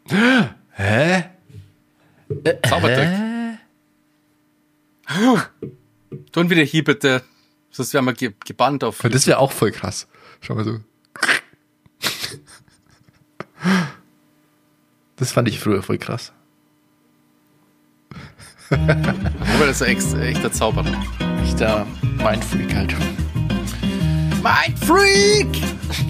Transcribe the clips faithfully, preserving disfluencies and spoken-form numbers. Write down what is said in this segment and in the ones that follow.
Hä? Zaubertrick. Tun wieder hier bitte. Sonst werden wir ge- gebannt auf. Das wäre auch voll krass. Schau mal so. Das fand ich früher voll krass. Aber das ist ein echt, echter Zauberer. Echter Mindfreak halt. Mindfreak!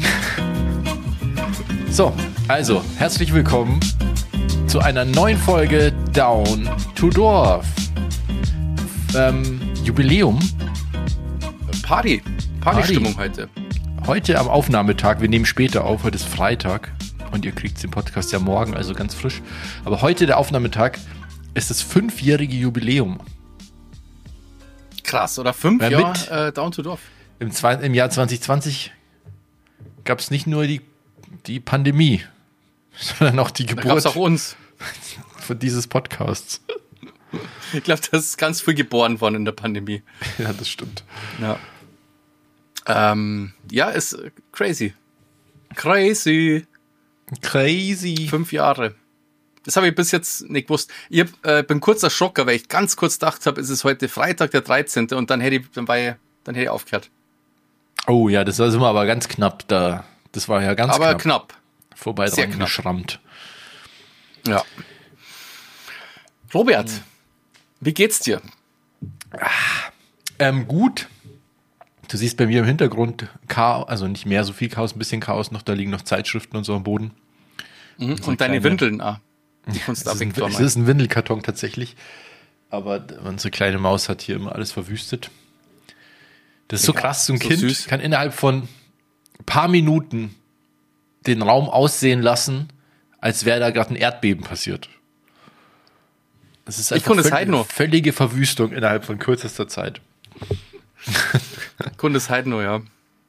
So, also, herzlich willkommen zu einer neuen Folge Down to Dorf. Ähm, Jubiläum. Party. Partystimmung heute. Heute am Aufnahmetag, wir nehmen später auf, heute ist Freitag und ihr kriegt den Podcast ja morgen, also ganz frisch. Aber heute der Aufnahmetag ist das fünfjährige Jubiläum. Krass, oder? Fünf Ja, Jahre mit- äh, Down to Dorf. Im, zwei, im Jahr zwanzig zwanzig gab es nicht nur die, die Pandemie, sondern auch die Da gab Geburt es auch uns. von dieses Podcasts. Ich glaube, das ist ganz früh geboren worden in der Pandemie. Ja, das stimmt. Ja. Ähm, ja, ist äh, crazy. Crazy. Crazy. Fünf Jahre. Das habe ich bis jetzt nicht gewusst. Ich hab, äh, bin kurz erschrocken, weil ich ganz kurz gedacht habe, es ist heute Freitag, der dreizehnte und dann hätte ich, dann war ich, dann hätte ich aufgehört. Oh ja, das war sind wir aber ganz knapp da. Das war ja ganz Aber knapp. knapp. Vorbei sehr dran knapp. geschrammt. Ja. Robert, wie geht's dir? Ähm, gut. Du siehst bei mir im Hintergrund Chaos, also nicht mehr so viel Chaos, ein bisschen Chaos noch. Da liegen noch Zeitschriften und so am Boden. Mhm. So Und deine kleine- Windeln, ah. Die kannst du Es ist, ein, abwickeln. es ist ein Windelkarton tatsächlich. Aber unsere kleine Maus hat hier immer alles verwüstet. Das ist so Ja, krass, so ein so Kind süß. kann innerhalb von ein paar Minuten den Raum aussehen lassen, als wäre da gerade ein Erdbeben passiert. Das ist Ich konnte es völlig- halt nur. völlige Verwüstung innerhalb von kürzester Zeit. Kunde ist halt nur, ja.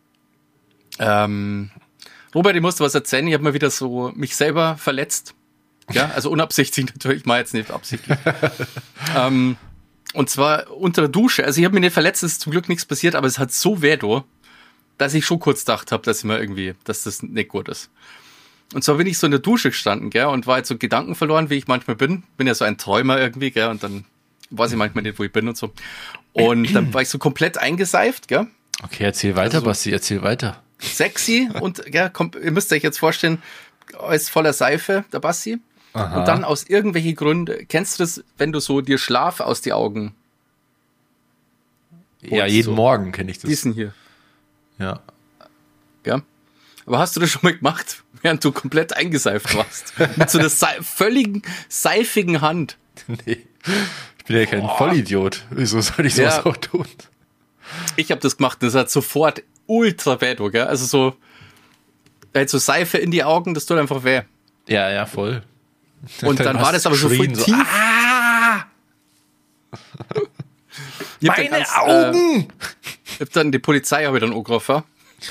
Ähm, Robert, ich musste was erzählen. Ich habe mal wieder so mich selber verletzt. Ja, also unabsichtlich natürlich, ich mache jetzt nicht absichtlich. ähm, und zwar unter der Dusche. Also ich habe mich nicht verletzt, es ist zum Glück nichts passiert, aber es hat so weh, da, dass ich schon kurz gedacht habe, dass ich mal irgendwie, dass das nicht gut ist. Und zwar bin ich so in der Dusche gestanden, gell, und war jetzt so Gedanken verloren, wie ich manchmal bin. Bin ja so ein Träumer irgendwie, gell, und dann weiß ich manchmal nicht, wo ich bin und so. Und dann war ich so komplett eingeseift, gell. Okay, erzähl weiter, Also so- Basti, erzähl weiter. Sexy und ja, kommt, ihr müsst euch jetzt vorstellen, alles voller Seife, der Basti. Aha. Und dann aus irgendwelchen Gründen, kennst du das, wenn du so dir Schlaf aus die Augen, Ja, und jeden so. Morgen kenne ich das. diesen hier, Ja. gell? Aber hast du das schon mal gemacht, während du komplett eingeseift warst? Mit so einer sei- völligen, seifigen Hand. Nee. Ich bin ja kein Vollidiot. Wieso soll ich sowas Ja. auch tun? Ich habe das gemacht und das hat sofort ultra weh, gell? Also so, halt so Seife in die Augen, das tut einfach weh. Ja, ja, voll. Und dann, hast war das aber so voll geschrien, tief. Ah, Ich hab dann meine ganz, Augen! Äh, ich hab dann die Polizei habe ich dann angerufen.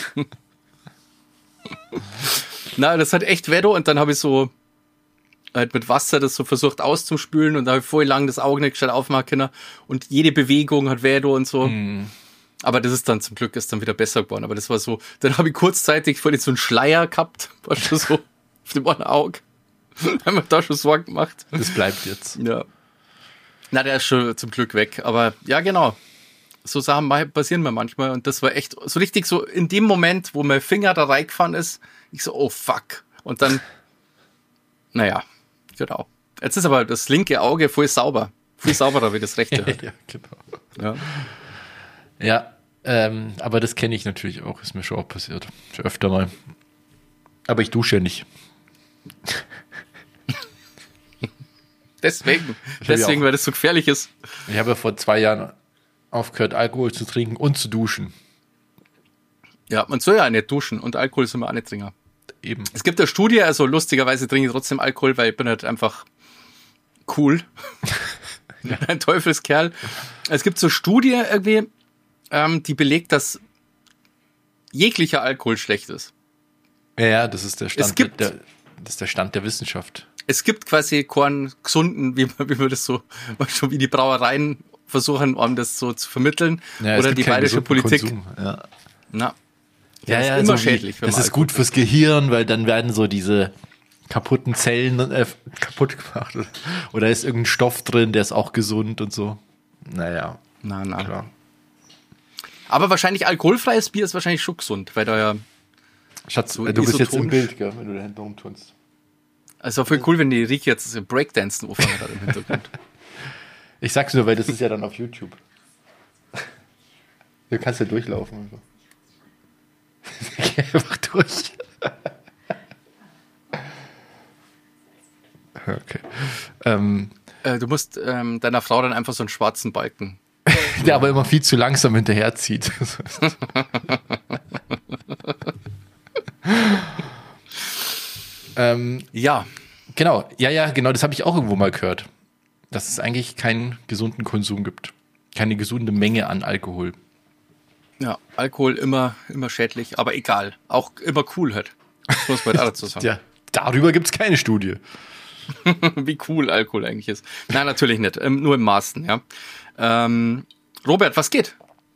Na, das hat echt weh, und dann habe ich so halt mit Wasser das so versucht auszuspülen und da habe ich voll lang das Auge nicht schnell aufmachen können und jede Bewegung hat weh und so. Aber das ist dann zum Glück ist dann wieder besser geworden. Aber das war so, dann habe ich kurzzeitig voll so einen Schleier gehabt, war schon so auf dem einen Auge. Haben wir da schon Sorgen gemacht. Das bleibt jetzt. Ja. Na, der ist schon zum Glück weg. Aber ja, genau. So Sachen mal- passieren mir manchmal. Und das war echt so richtig so in dem Moment, wo mein Finger da reingefahren ist, ich so, oh fuck. Und dann, naja, genau. Jetzt ist aber das linke Auge voll sauber. Viel sauberer wie das rechte. Halt. Ja, genau. Ja. Ja, ähm, aber das kenne ich natürlich auch. Ist mir schon auch passiert. Schon öfter mal. Aber ich dusche ja nicht. Deswegen, hab ich deswegen, auch. weil das so gefährlich ist. Ich habe ja vor zwei Jahren aufgehört, Alkohol zu trinken und zu duschen. Ja, man soll ja auch nicht duschen und Alkohol soll man auch nicht trinken. Eben. Es gibt eine Studie, also lustigerweise trinke ich trotzdem Alkohol, weil ich bin halt einfach cool. Ein Teufelskerl. Es gibt so eine Studie irgendwie, ähm, die belegt, dass jeglicher Alkohol schlecht ist. Ja, ja, das ist der Stand, Es gibt- der, das ist der Stand der Wissenschaft. Es gibt quasi keinen gesunden, wie man, wie man das so, schon wie die Brauereien versuchen, um das so zu vermitteln. Ja, es Oder gibt die keinen bayerische gesunden Politik. Konsum, Ja. Na, Ja, das ja, ist immer so wie, schädlich. wenn Das man ist Alkohol gut fürs Gehirn, weil dann werden so diese kaputten Zellen äh, kaputt gemacht. Oder ist irgendein Stoff drin, der ist auch gesund und so. Naja, Na, na. klar. Aber wahrscheinlich alkoholfreies Bier ist wahrscheinlich schon gesund, weil da ja. Schatz, So du bist jetzt im isotonisch. Bild, gell, wenn du da hinten rumtunst. Also voll cool, wenn die Rieke jetzt so Breakdancen anfangen hat im Hintergrund. Ich sag's nur, weil das ist ja dann auf YouTube. Du kannst ja durchlaufen und so. Geh einfach durch. Okay. Ähm, Äh, du musst ähm, deiner Frau dann einfach so einen schwarzen Balken. der aber immer viel zu langsam hinterherzieht. ähm, Ja, genau, ja, ja, genau, das habe ich auch irgendwo mal gehört. Dass es eigentlich keinen gesunden Konsum gibt. Keine gesunde Menge an Alkohol. ja, Alkohol immer, immer schädlich, aber egal. Auch immer cool halt. Das muss man halt auch dazu sagen. Ja, darüber gibt es keine Studie. Wie cool Alkohol eigentlich ist. Nein, natürlich nicht. Ähm, nur im Maßen, ja. Ähm, Robert, was geht?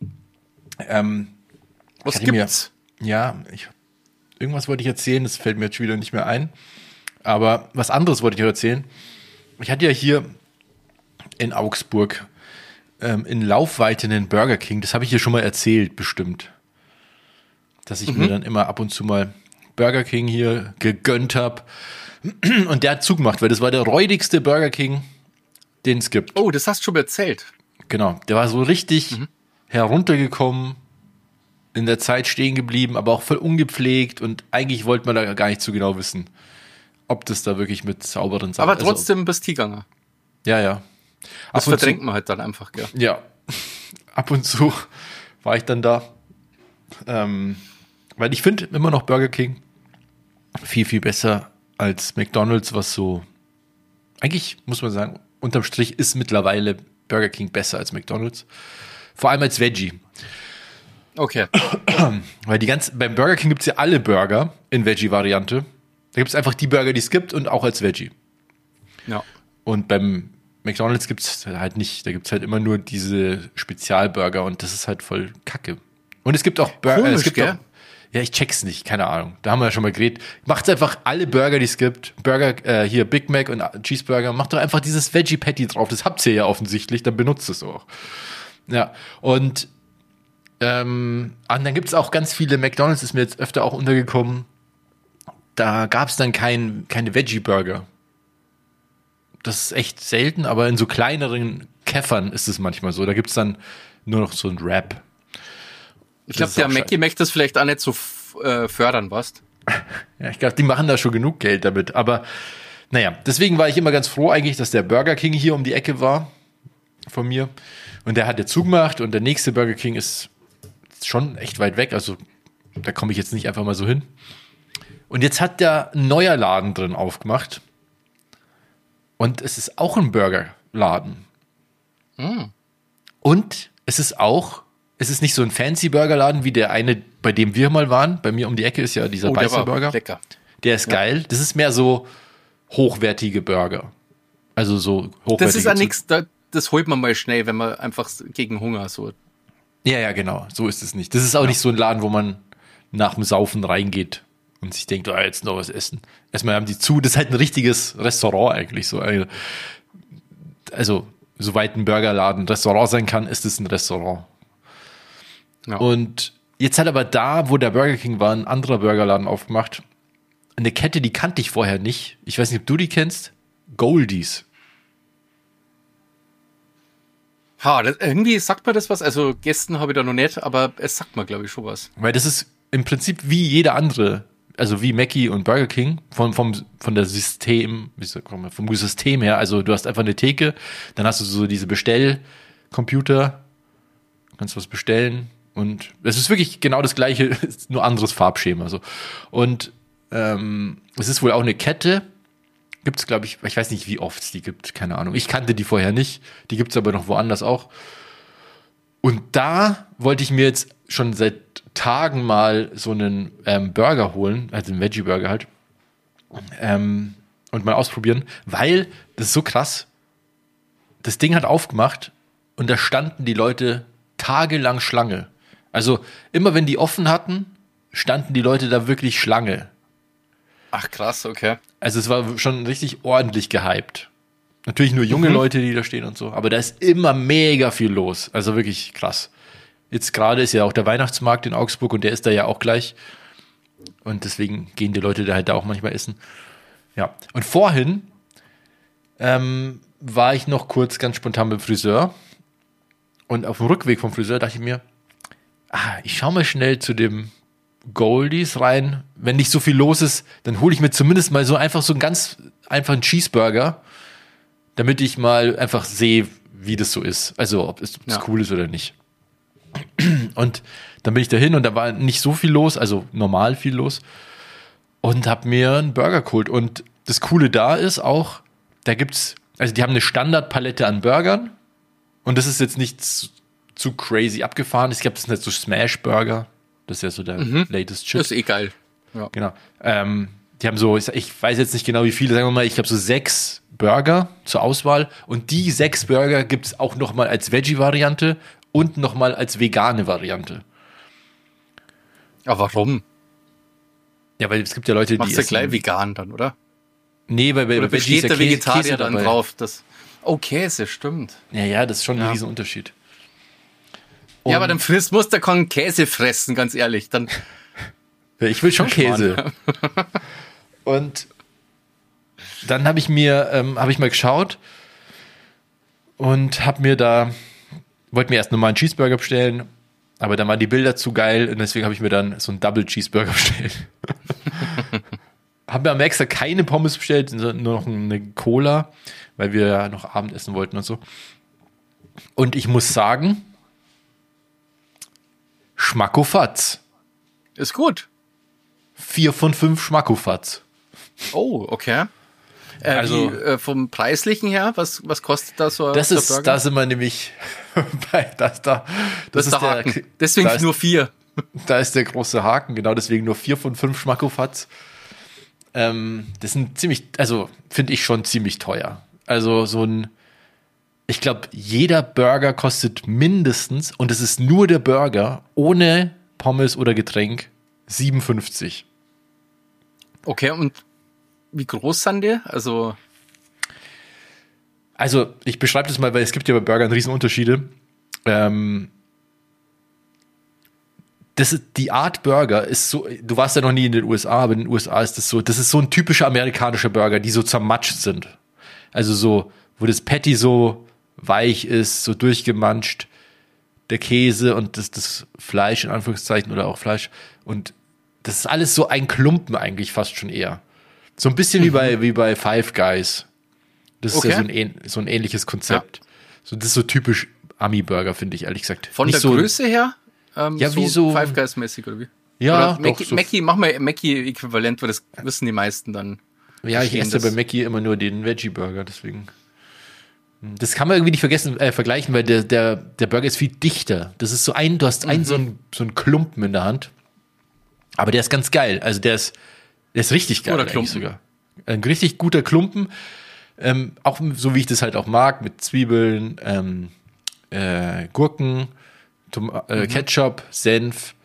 Ähm, Was ich hatte mir- gibt's? Ja, ich, irgendwas wollte ich erzählen, das fällt mir jetzt schon wieder nicht mehr ein. Aber was anderes wollte ich noch erzählen. Ich hatte ja hier in Augsburg ähm, in Laufweite einen Burger King. Das habe ich hier schon mal erzählt, bestimmt. Dass ich mir dann immer ab und zu mal Burger King hier gegönnt habe. Und der hat zugemacht, weil das war der räudigste Burger King, den es gibt. Oh, das hast du schon erzählt. Genau, der war so richtig heruntergekommen, in der Zeit stehen geblieben, aber auch voll ungepflegt und eigentlich wollte man da gar nicht so genau wissen, ob das da wirklich mit sauberen Sachen... Aber trotzdem bist du gegangen. Also, ja, ja. Das Ab und verdrängt man halt dann einfach, gell? zu, ja, ab und zu war ich dann da. Ähm, weil ich finde immer noch Burger King viel, viel besser als McDonald's, was so... Eigentlich muss man sagen, unterm Strich ist mittlerweile Burger King besser als McDonald's. Vor allem als Veggie. Okay. Weil die ganzen, beim Burger King gibt es ja alle Burger in Veggie-Variante. Da gibt es einfach die Burger, die es gibt und auch als Veggie. Ja. Und beim McDonald's gibt es halt nicht. Da gibt es halt immer nur diese Spezialburger und das ist halt voll kacke. Und es gibt auch Burger. Komisch, es gibt gell? auch, ja, ich check's nicht, keine Ahnung. Da haben wir ja schon mal geredet. Macht einfach alle Burger, die es gibt. Burger, äh, hier Big Mac und Cheeseburger. Macht doch einfach dieses Veggie Patty drauf. Das habt ihr ja offensichtlich, dann benutzt es auch. Ja, und Ähm, und dann gibt es auch ganz viele, McDonald's ist mir jetzt öfter auch untergekommen, da gab es dann kein, keine Veggie-Burger. Das ist echt selten, aber in so kleineren Käffern ist es manchmal so. Da gibt es dann nur noch so ein Wrap. Ich Das glaube, ist der auch Mackie scheiße. möchte das vielleicht auch nicht so f- äh, fördern, was? Ja, ich glaube, die machen da schon genug Geld damit. Aber naja, deswegen war ich immer ganz froh eigentlich, dass der Burger King hier um die Ecke war von mir. Und der hat jetzt zugemacht und der nächste Burger King ist schon echt weit weg. Also da komme ich jetzt nicht einfach mal so hin. Und jetzt hat der ein neuer Laden drin aufgemacht. Und es ist auch ein Burgerladen. Mm. Und es ist auch, es ist nicht so ein fancy Burgerladen wie der eine, bei dem wir mal waren. Bei mir um die Ecke ist ja dieser Oh, der war Beißer-Burger. lecker. Der ist geil. Das ist mehr so hochwertige Burger. Also so hochwertige. Das ist ja Zu- nichts, da, das holt man mal schnell, wenn man einfach gegen Hunger so. Ja, ja, genau. So ist es nicht. Das ist auch nicht so ein Laden, wo man nach dem Saufen reingeht und sich denkt, oh, jetzt noch was essen. Erstmal haben die zu. Das ist halt ein richtiges Restaurant eigentlich. So. Also, soweit ein Burgerladen ein Restaurant sein kann, ist es ein Restaurant. Ja. Und jetzt hat aber da, wo der Burger King war, ein anderer Burgerladen aufgemacht. Eine Kette, die kannte ich vorher nicht. Ich weiß nicht, ob du die kennst. Goldies. Ha, das, irgendwie sagt mir das was. Also Gästen habe ich da noch nicht, aber es sagt mir, glaube ich, schon was. Weil das ist im Prinzip wie jeder andere, also wie Mackie und Burger King, vom, vom, von der System, wie sagt man, vom System her. Also du hast einfach eine Theke, dann hast du so diese Bestellcomputer, kannst was bestellen und es ist wirklich genau das gleiche, nur anderes Farbschema. So. Und ähm, es ist wohl auch eine Kette, gibt es, glaube ich, ich weiß nicht, wie oft es die gibt, keine Ahnung. Ich kannte die vorher nicht, die gibt es aber noch woanders auch. Und da wollte ich mir jetzt schon seit Tagen mal so einen ähm, Burger holen, also einen Veggie-Burger halt, ähm, und mal ausprobieren, weil das ist so krass. Das Ding hat aufgemacht und da standen die Leute tagelang Schlange. Also immer wenn die offen hatten, standen die Leute da wirklich Schlange. Ach krass, okay. Also es war schon richtig ordentlich gehypt. Natürlich nur junge Mhm. Leute, die da stehen und so, aber da ist immer mega viel los. Also wirklich krass. Jetzt gerade ist ja auch der Weihnachtsmarkt in Augsburg und der ist da ja auch gleich. Und deswegen gehen die Leute da halt da auch manchmal essen. Ja. Und vorhin ähm, war ich noch kurz ganz spontan beim Friseur. Und auf dem Rückweg vom Friseur dachte ich mir, ah, ich schau mal schnell zu dem Goldies rein. Wenn nicht so viel los ist, dann hole ich mir zumindest mal so einfach so einen ganz einfachen Cheeseburger, damit ich mal einfach sehe, wie das so ist. Also ob es, ob es Ja. cool ist oder nicht. Und dann bin ich dahin und da war nicht so viel los, also normal viel los. Und habe mir einen Burger geholt. Und das Coole da ist auch, da gibt's, also die haben eine Standardpalette an Burgern. Und das ist jetzt nicht zu, zu crazy abgefahren. Ich glaube, das sind halt so Smash-Burger. Das ist ja so der Mhm. latest Shit. Das ist eh geil. Ja. Genau. Ähm, die haben so, ich, ich weiß jetzt nicht genau wie viele, sagen wir mal, ich glaube so sechs Burger zur Auswahl. Und die sechs Burger gibt es auch nochmal als Veggie-Variante und nochmal als vegane Variante. Aber warum? Ja, weil es gibt ja Leute, die Machst du essen- gleich vegan dann, oder? Nee, weil bei Oder bei Veggie ist besteht ja der Käse- Vegetarier Käse dann dabei. drauf? Das oh, Käse, stimmt. Ja, ja, das ist schon ein Ja. Riesenunterschied. Ja, aber Und- dann frisst, muss der keinen Käse fressen, ganz ehrlich. Dann Ja, ich will schon Käse. Und dann habe ich mir, ähm, habe ich mal geschaut und habe mir da, wollte mir erst nochmal einen Cheeseburger bestellen, aber dann waren die Bilder zu geil und deswegen habe ich mir dann so einen Double Cheeseburger bestellt. Haben wir am extra keine Pommes bestellt, sondern nur noch eine Cola, weil wir ja noch Abendessen wollten und so. Und ich muss sagen, Schmackofatz. ist gut. Vier von fünf Schmackofatz. Oh, okay. Äh, Also- wie, äh, vom Preislichen her, was, was kostet da so Das der ist, Burger? da sind wir nämlich bei, das da, das ist der Haken. Deswegen da ist, nur vier. da ist der große Haken, genau deswegen nur vier von fünf Schmackofatz. Ähm, das sind ziemlich, also finde ich schon ziemlich teuer. Also so ein, ich glaube, jeder Burger kostet mindestens, und es ist nur der Burger, ohne Pommes oder Getränk, siebenundfünfzig. Okay, und wie groß sind die? Also, Also, ich beschreibe das mal, weil es gibt ja bei Burgern Riesenunterschiede. Ähm, das ist, die Art Burger ist so, du warst ja noch nie in den U S A, aber in den U S A ist das so, das ist so ein typischer amerikanischer Burger, die so zermatscht sind. Also so, wo das Patty so weich ist, so durchgemanscht, der Käse und das, das Fleisch in Anführungszeichen oder auch Fleisch. Und das ist alles so ein Klumpen eigentlich fast schon eher. So ein bisschen wie bei, wie bei Five Guys. Das ist ja Okay. so ein, ähn- so ein ähnliches Konzept. So, das ist so typisch Ami-Burger, finde ich, ehrlich gesagt. von Nicht der so, Größe her? Ähm, Ja, wie so- Five Guys mäßig oder wie? Ja, oder doch, Mackie, so- Mackie, mach mal Mackie-Äquivalent, weil das wissen die meisten dann. Ja, ich verstehen esse das. bei Mackie immer nur den Veggie-Burger, deswegen. Das kann man irgendwie nicht vergessen, äh, vergleichen, weil der, der, der Burger ist viel dichter. Das ist so ein, du hast einen so einen, so einen Klumpen in der Hand. Aber der ist ganz geil. Also der ist, der ist richtig geil. Guter eigentlich Klumpen. sogar. Ein richtig guter Klumpen. Ähm, auch so wie ich das halt auch mag, mit Zwiebeln, ähm, äh, Gurken, Tom äh, Ketchup, Senf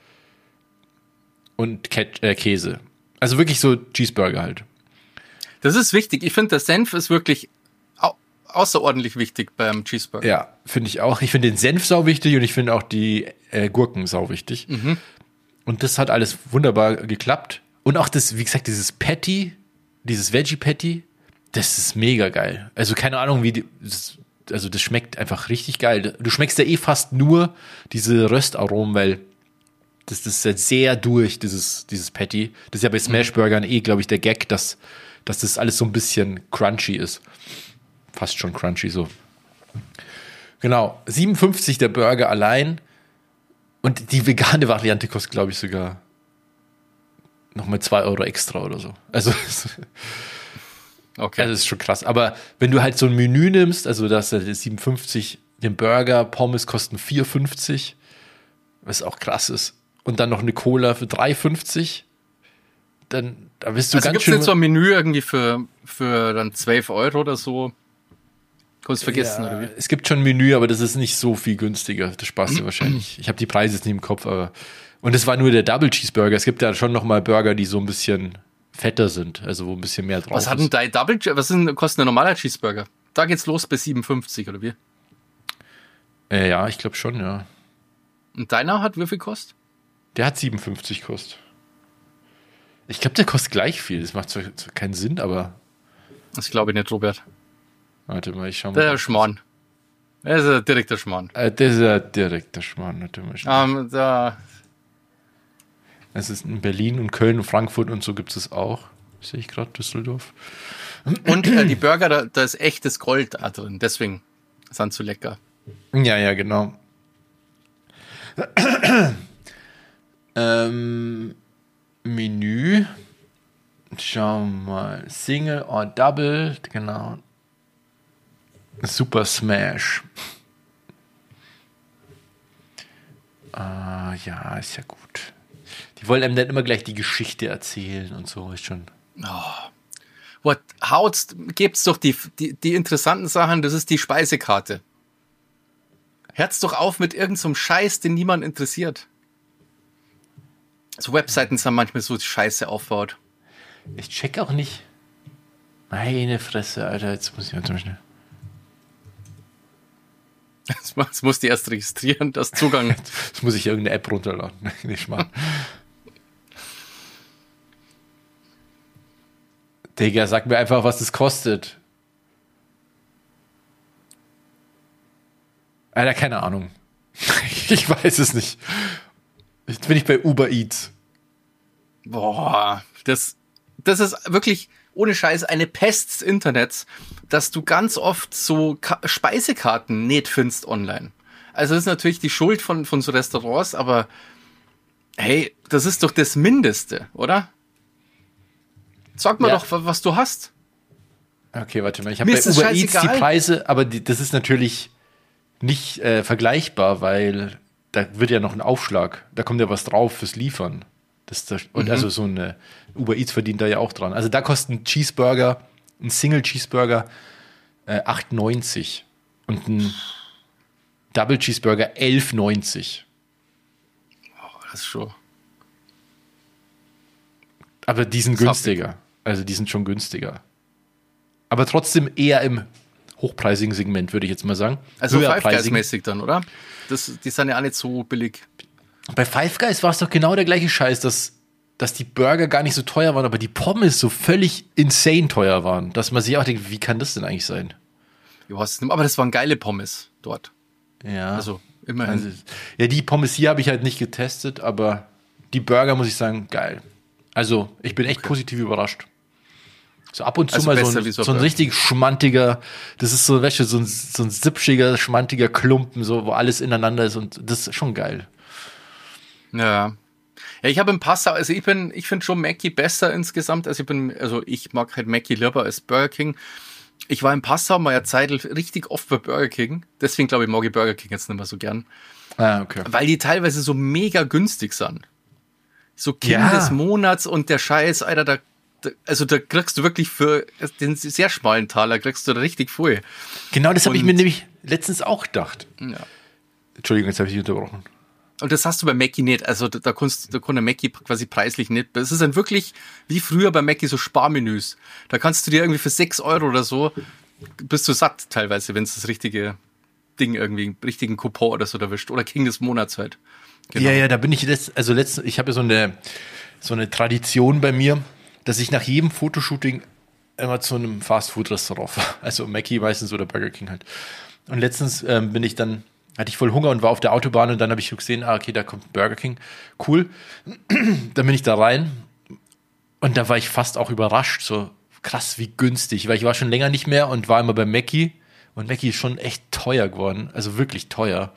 und Ket äh, Käse. Also wirklich so Cheeseburger halt. Das ist wichtig. Ich finde, der Senf ist wirklich au außerordentlich wichtig beim Cheeseburger. Ja, finde ich auch. Ich finde den Senf sau wichtig und ich finde auch die äh, Gurken sau wichtig. Und das hat alles wunderbar geklappt. Und auch das, wie gesagt, dieses Patty, dieses Veggie Patty, das ist mega geil. Also keine Ahnung, wie die, das, also das schmeckt einfach richtig geil. Du schmeckst ja eh fast nur diese Röstaromen, weil das, das ist ja sehr durch, dieses, dieses Patty. Das ist ja bei Smashburgern eh, glaube ich, der Gag, dass, dass das alles so ein bisschen crunchy ist. Fast schon crunchy so. Genau, siebenundfünfzig der Burger allein. Und die vegane Variante kostet, glaube ich, sogar nochmal zwei Euro extra oder so. Also, Okay. also das ist schon krass. Aber wenn du halt so ein Menü nimmst, also das ist siebenundfünfzig, den Burger, Pommes kosten vier fünfzig, was auch krass ist. Und dann noch eine Cola für drei fünfzig, dann da bist du also ganz gibt es schön... jetzt so ein Menü irgendwie für, für dann zwölf Euro oder so? Kannst du vergessen, Ja, oder wie? es gibt schon ein Menü, aber das ist nicht so viel günstiger. Das sparst du wahrscheinlich. Ich habe die Preise jetzt nicht im Kopf, aber. Und es war nur der Double Cheeseburger. Es gibt ja schon noch mal Burger, die so ein bisschen fetter sind, also wo ein bisschen mehr drauf Was hat denn dein Double, was ist denn, kostet ein normaler Cheeseburger? Da geht's los bei siebenundfünfzig, oder wie? Äh, ja, ich glaube schon, ja. Und deiner hat wie viel kostet? Der hat siebenundfünfzig kostet. Ich glaube, der kostet gleich viel. Das macht zwar keinen Sinn, aber... Das glaube ich nicht, Robert. Warte mal, ich schau mal. Der Schmarrn. Das ist ein direkter Schmarrn. Äh, das ist ein direkter Schmarrn. Warte mal. Um, da. Es ist in Berlin und Köln und Frankfurt und so gibt es auch. Sehe ich gerade, Düsseldorf. Und äh, die Burger, da, da ist echtes Gold drin. Deswegen sind sie lecker. Ja, ja, genau. ähm, Menü. Schauen wir mal. Single or Double. Genau. Super Smash. Ah, ja, ist ja gut. Die wollen einem dann immer gleich die Geschichte erzählen und so, ist schon. Oh. What, haut's, gebt's doch die, die, die interessanten Sachen, das ist die Speisekarte. Hört's doch auf mit irgendeinem so Scheiß, den niemand interessiert. So Webseiten sind manchmal so Scheiße aufgebaut. Ich check auch nicht. Meine Fresse, Alter, jetzt muss ich mal zum Schnell. Jetzt muss die erst registrieren, das Zugang. Jetzt muss ich irgendeine App runterladen. Nicht mal. Digga, sag mir einfach, was das kostet. Alter, keine Ahnung. Ich weiß es nicht. Jetzt bin ich bei Uber Eats. Boah, das, das ist wirklich ohne Scheiß eine Pest des Internets, dass du ganz oft so Ka- Speisekarten nicht findest online. Also das ist natürlich die Schuld von, von so Restaurants, aber hey, das ist doch das Mindeste, oder? Sag mal Ja. doch, was du hast. Okay, warte mal. Ich habe Mir bei ist das Uber Eats die scheißegal. Preise, aber die, das ist natürlich nicht äh, vergleichbar, weil da wird ja noch ein Aufschlag. Da kommt ja was drauf fürs Liefern. Das, das, und Mhm. also so eine Uber Eats verdient da ja auch dran. Also da kostet ein Cheeseburger, ein Single Cheeseburger äh, acht neunzig und ein Double Cheeseburger elf neunzig. Oh, das ist schon. Aber die sind Das hab günstiger. Also die sind schon günstiger. Aber trotzdem eher im hochpreisigen Segment, würde ich jetzt mal sagen. Also Five Höherpreisigen. Guys-mäßig dann, oder? Das, die sind ja auch nicht so billig. Bei Five Guys war es doch genau der gleiche Scheiß, dass, dass die Burger gar nicht so teuer waren, aber die Pommes so völlig insane teuer waren. Dass man sich auch denkt, wie kann das denn eigentlich sein? Ich weiß es nicht, aber das waren geile Pommes dort. Ja. Also immerhin. Also, ja, die Pommes hier habe ich halt nicht getestet, aber die Burger, muss ich sagen, geil. Also, ich bin echt positiv überrascht. So ab und zu Also mal so besser ein, wie so so ein Burger. richtig schmantiger, das ist so, weißt du, so ein, so ein sipschiger, schmantiger Klumpen, so, wo alles ineinander ist und das ist schon geil. Ja. Ja, ich habe im Passau, also ich bin, ich finde schon Mackie besser insgesamt. Also ich bin, also ich mag halt Mackie lieber als Burger King. Ich war in Passau mal eine Zeit richtig oft bei Burger King. Deswegen glaube ich, mag ich Burger King jetzt nicht mehr so gern. Ah, okay. Weil die teilweise so mega günstig sind. So King Ja. des Monats und der Scheiß, Alter, da, da, also da kriegst du wirklich für den sehr schmalen Taler, kriegst du da richtig voll. Genau das habe ich Und- mir nämlich letztens auch gedacht. Ja. Entschuldigung, jetzt habe ich dich unterbrochen. Und das hast du bei Mackie nicht. Also da, da kannst da kann der Mackie quasi preislich nicht. Das ist dann wirklich wie früher bei Mackie so Sparmenüs. Da kannst du dir irgendwie für sechs Euro oder so, bist du satt teilweise, wenn es das richtige Ding irgendwie, einen richtigen Coupon oder so erwischt. Oder King des Monats halt. Genau. Ja, ja, da bin ich letzt, also letzt, ich habe ja so eine, so eine Tradition bei mir, dass ich nach jedem Fotoshooting immer zu einem Fastfood-Restaurant fahre. Also Mackie meistens oder Burger King halt. Und letztens ähm, bin ich dann, hatte ich voll Hunger und war auf der Autobahn und dann habe ich gesehen, ah, okay, da kommt Burger King. Cool. Dann bin ich da rein und da war ich fast auch überrascht, so krass, wie günstig, weil ich war schon länger nicht mehr und war immer bei Mackie und Mackie ist schon echt teuer geworden, also wirklich teuer.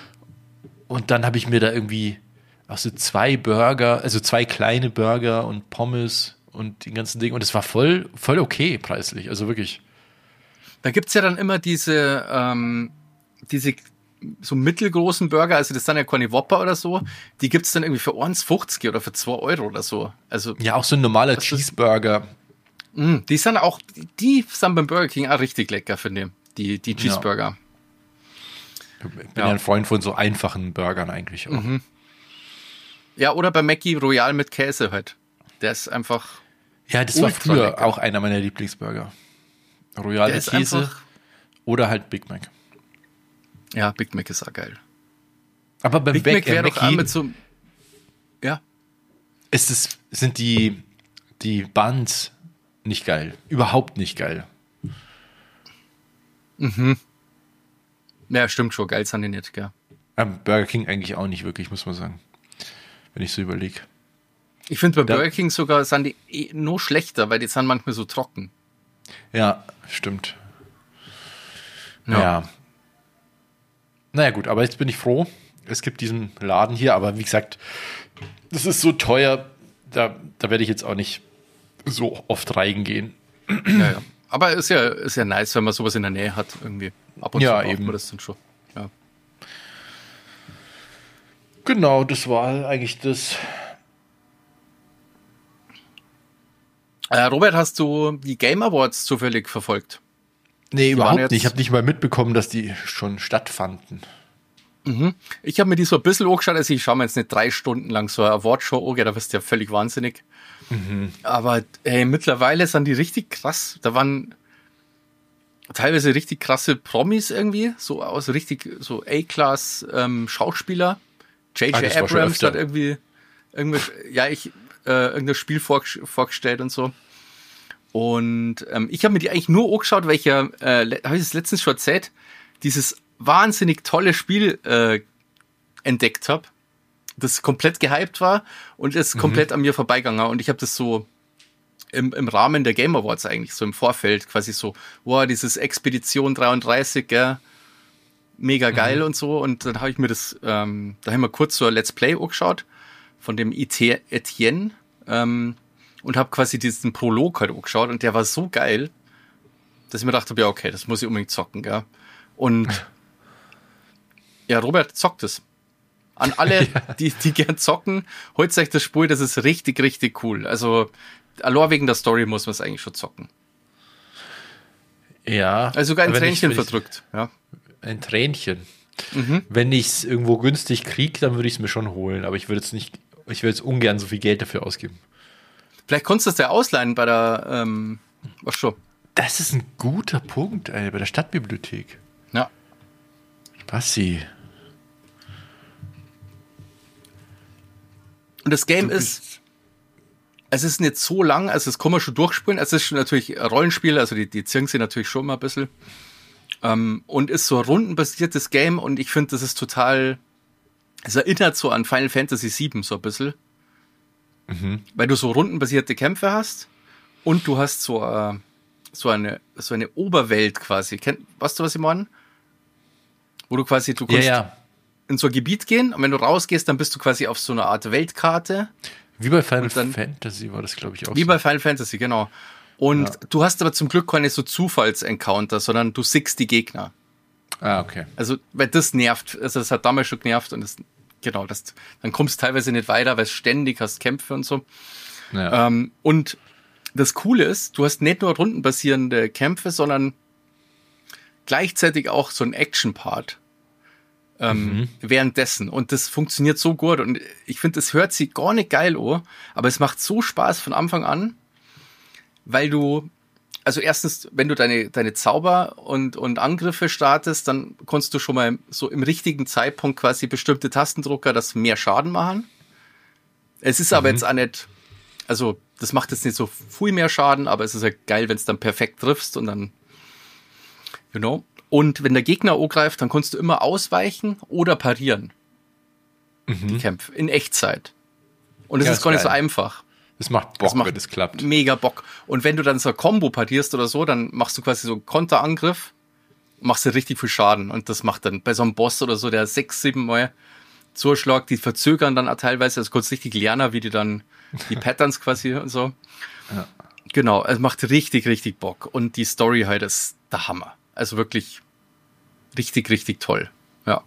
Und dann habe ich mir da irgendwie auch so zwei Burger, also zwei kleine Burger und Pommes und die ganzen Dinge. Und es war voll, voll okay preislich. Also wirklich. Da gibt's ja dann immer diese, ähm, diese so mittelgroßen Burger, also das sind ja keine Whopper oder so, die gibt's dann irgendwie für eins fünfzig oder für zwei Euro oder so. Also Ja, auch so ein normaler Das ist- Cheeseburger. mh, die sind auch, die sind beim Burger King auch richtig lecker, finde ich. Die, die Cheeseburger. Ich bin Ja. ja ein Freund von so einfachen Burgern eigentlich auch. Ja, oder bei Mackie Royal mit Käse halt. Der ist einfach, Ja, das war Ultra früher lecker. auch einer meiner Lieblingsburger. Royal Der mit ist Käse einfach- oder halt Big Mac. Ja, Big Mac ist auch geil. Aber beim Big Mac, Mac wäre äh, doch auch Mackie mit so... Ja, ist es, sind die, die Buns nicht geil. Überhaupt nicht geil. ja, stimmt schon. Geil sind die nicht, gell. Am Burger King eigentlich auch nicht wirklich, muss man sagen. Wenn ich so überlege. Ich finde bei Da- Burger King sogar sind die eh noch schlechter, weil die sind manchmal so trocken. Ja, stimmt. Ja. Ja. Naja, gut, aber jetzt bin ich froh. Es gibt diesen Laden hier, aber wie gesagt, das ist so teuer, da, da werde ich jetzt auch nicht so oft reingehen. Ja, ja. Aber ist ja, ist ja nice, wenn man sowas in der Nähe hat, irgendwie. Ab und Ja, zu braucht eben. man das dann schon. Ja. Genau, das war eigentlich das. Äh, Robert, hast du die Game Awards zufällig verfolgt? Nee, waren überhaupt jetzt- nicht. Ich habe nicht mal mitbekommen, dass die schon stattfanden. Ich habe mir die so ein bisschen angeschaut, also ich schaue mir jetzt nicht drei Stunden lang so eine Awardshow an, da wirst du ja völlig wahnsinnig. Aber hey, mittlerweile sind die richtig krass. Da waren teilweise richtig krasse Promis irgendwie, so aus richtig so A-Class ähm, Schauspieler. J Ah, J das war schon Abrams öfter. hat irgendwie, irgendwie ja, ich, äh, irgendein Spiel vor, vorgestellt und so. Und ähm, ich habe mir die eigentlich nur angeschaut, weil ich ja, äh, le- habe ich das letztens schon erzählt, dieses wahnsinnig tolle Spiel äh, entdeckt habe, das komplett gehypt war und ist komplett an mir vorbeigegangen. Und ich habe das so im, im Rahmen der Game Awards eigentlich, so im Vorfeld quasi so, wow, dieses Expedition dreiunddreißig, gell, mega geil und so. Und dann habe ich mir das, ähm, da haben wir kurz so ein Let's Play angeschaut von dem I T Etienne ähm, und habe quasi diesen Prolog halt angeschaut und der war so geil, dass ich mir dachte, ja, okay, das muss ich unbedingt zocken, gell. Und ja, Robert zockt es. An alle, die, die gern zocken, holt euch das Spiel, das ist richtig, richtig cool. Also, allein wegen der Story muss man es eigentlich schon zocken. Ja. Also sogar ein wenn ich- Tränchen wenn ich- verdrückt. Ja. Ein Tränchen. Mhm. Wenn ich es irgendwo günstig kriege, dann würde ich es mir schon holen. Aber ich würde jetzt nicht, ich würde jetzt ungern so viel Geld dafür ausgeben. Vielleicht konntest du das ja ausleihen bei der, ähm, was schon. Das ist ein guter Punkt, ey, bei der Stadtbibliothek. Ja. Bassi. Und das Game Du ist, bist- es ist nicht so lang, also das kann man schon durchspielen. Es ist schon natürlich ein Rollenspiel, also die, die ziehen sie natürlich schon mal ein bisschen. Ähm, und ist so ein rundenbasiertes Game und ich finde, das ist total, es erinnert so an Final Fantasy sieben so ein bisschen. Weil du so rundenbasierte Kämpfe hast und du hast so, äh, so eine, so eine Oberwelt quasi. Kennt, weißt du, was ich meine? Wo du quasi, du Ja, kannst ja. in so ein Gebiet gehen und wenn du rausgehst, dann bist du quasi auf so einer Art Weltkarte. Wie bei Final Und dann- Fantasy war das, glaube ich, auch Wie so. bei Final Fantasy, genau. Und Ja. du hast aber zum Glück keine so Zufallsencounter, sondern du sickst die Gegner. Ah, okay. Also, weil das nervt. Also, das hat damals schon genervt und das, genau, das, dann kommst du teilweise nicht weiter, weil es ständig hast Kämpfe und so. Ja. Ähm, und das Coole ist, du hast nicht nur rundenbasierende Kämpfe, sondern gleichzeitig auch so ein Action-Part. Ähm, währenddessen. Und das funktioniert so gut. Und ich finde, das hört sich gar nicht geil an, aber es macht so Spaß von Anfang an, weil du, also erstens, wenn du deine, deine Zauber und, und Angriffe startest, dann kannst du schon mal so im richtigen Zeitpunkt quasi bestimmte Tastendrucker, das mehr Schaden machen. Es ist aber jetzt auch nicht, also das macht jetzt nicht so viel mehr Schaden, aber es ist ja geil, wenn es dann perfekt triffst und dann, you know. Und wenn der Gegner angreift, dann kannst du immer ausweichen oder parieren. Die Kämpfe in Echtzeit. Und es Ja, ist ist gar nicht so geil. einfach. Das macht Bock, das macht wenn das klappt. Mega Bock. Und wenn du dann so ein Combo parierst oder so, dann machst du quasi so einen Konterangriff, machst du richtig viel Schaden. Und das macht dann bei so einem Boss oder so, der sechs, sieben Mal zuschlägt, die verzögern dann auch teilweise, also kurz richtig lernen, wie die dann die Patterns quasi und so. Ja. Genau, es macht richtig, richtig Bock. Und die Story halt ist der Hammer. Also wirklich richtig, richtig toll. Ja.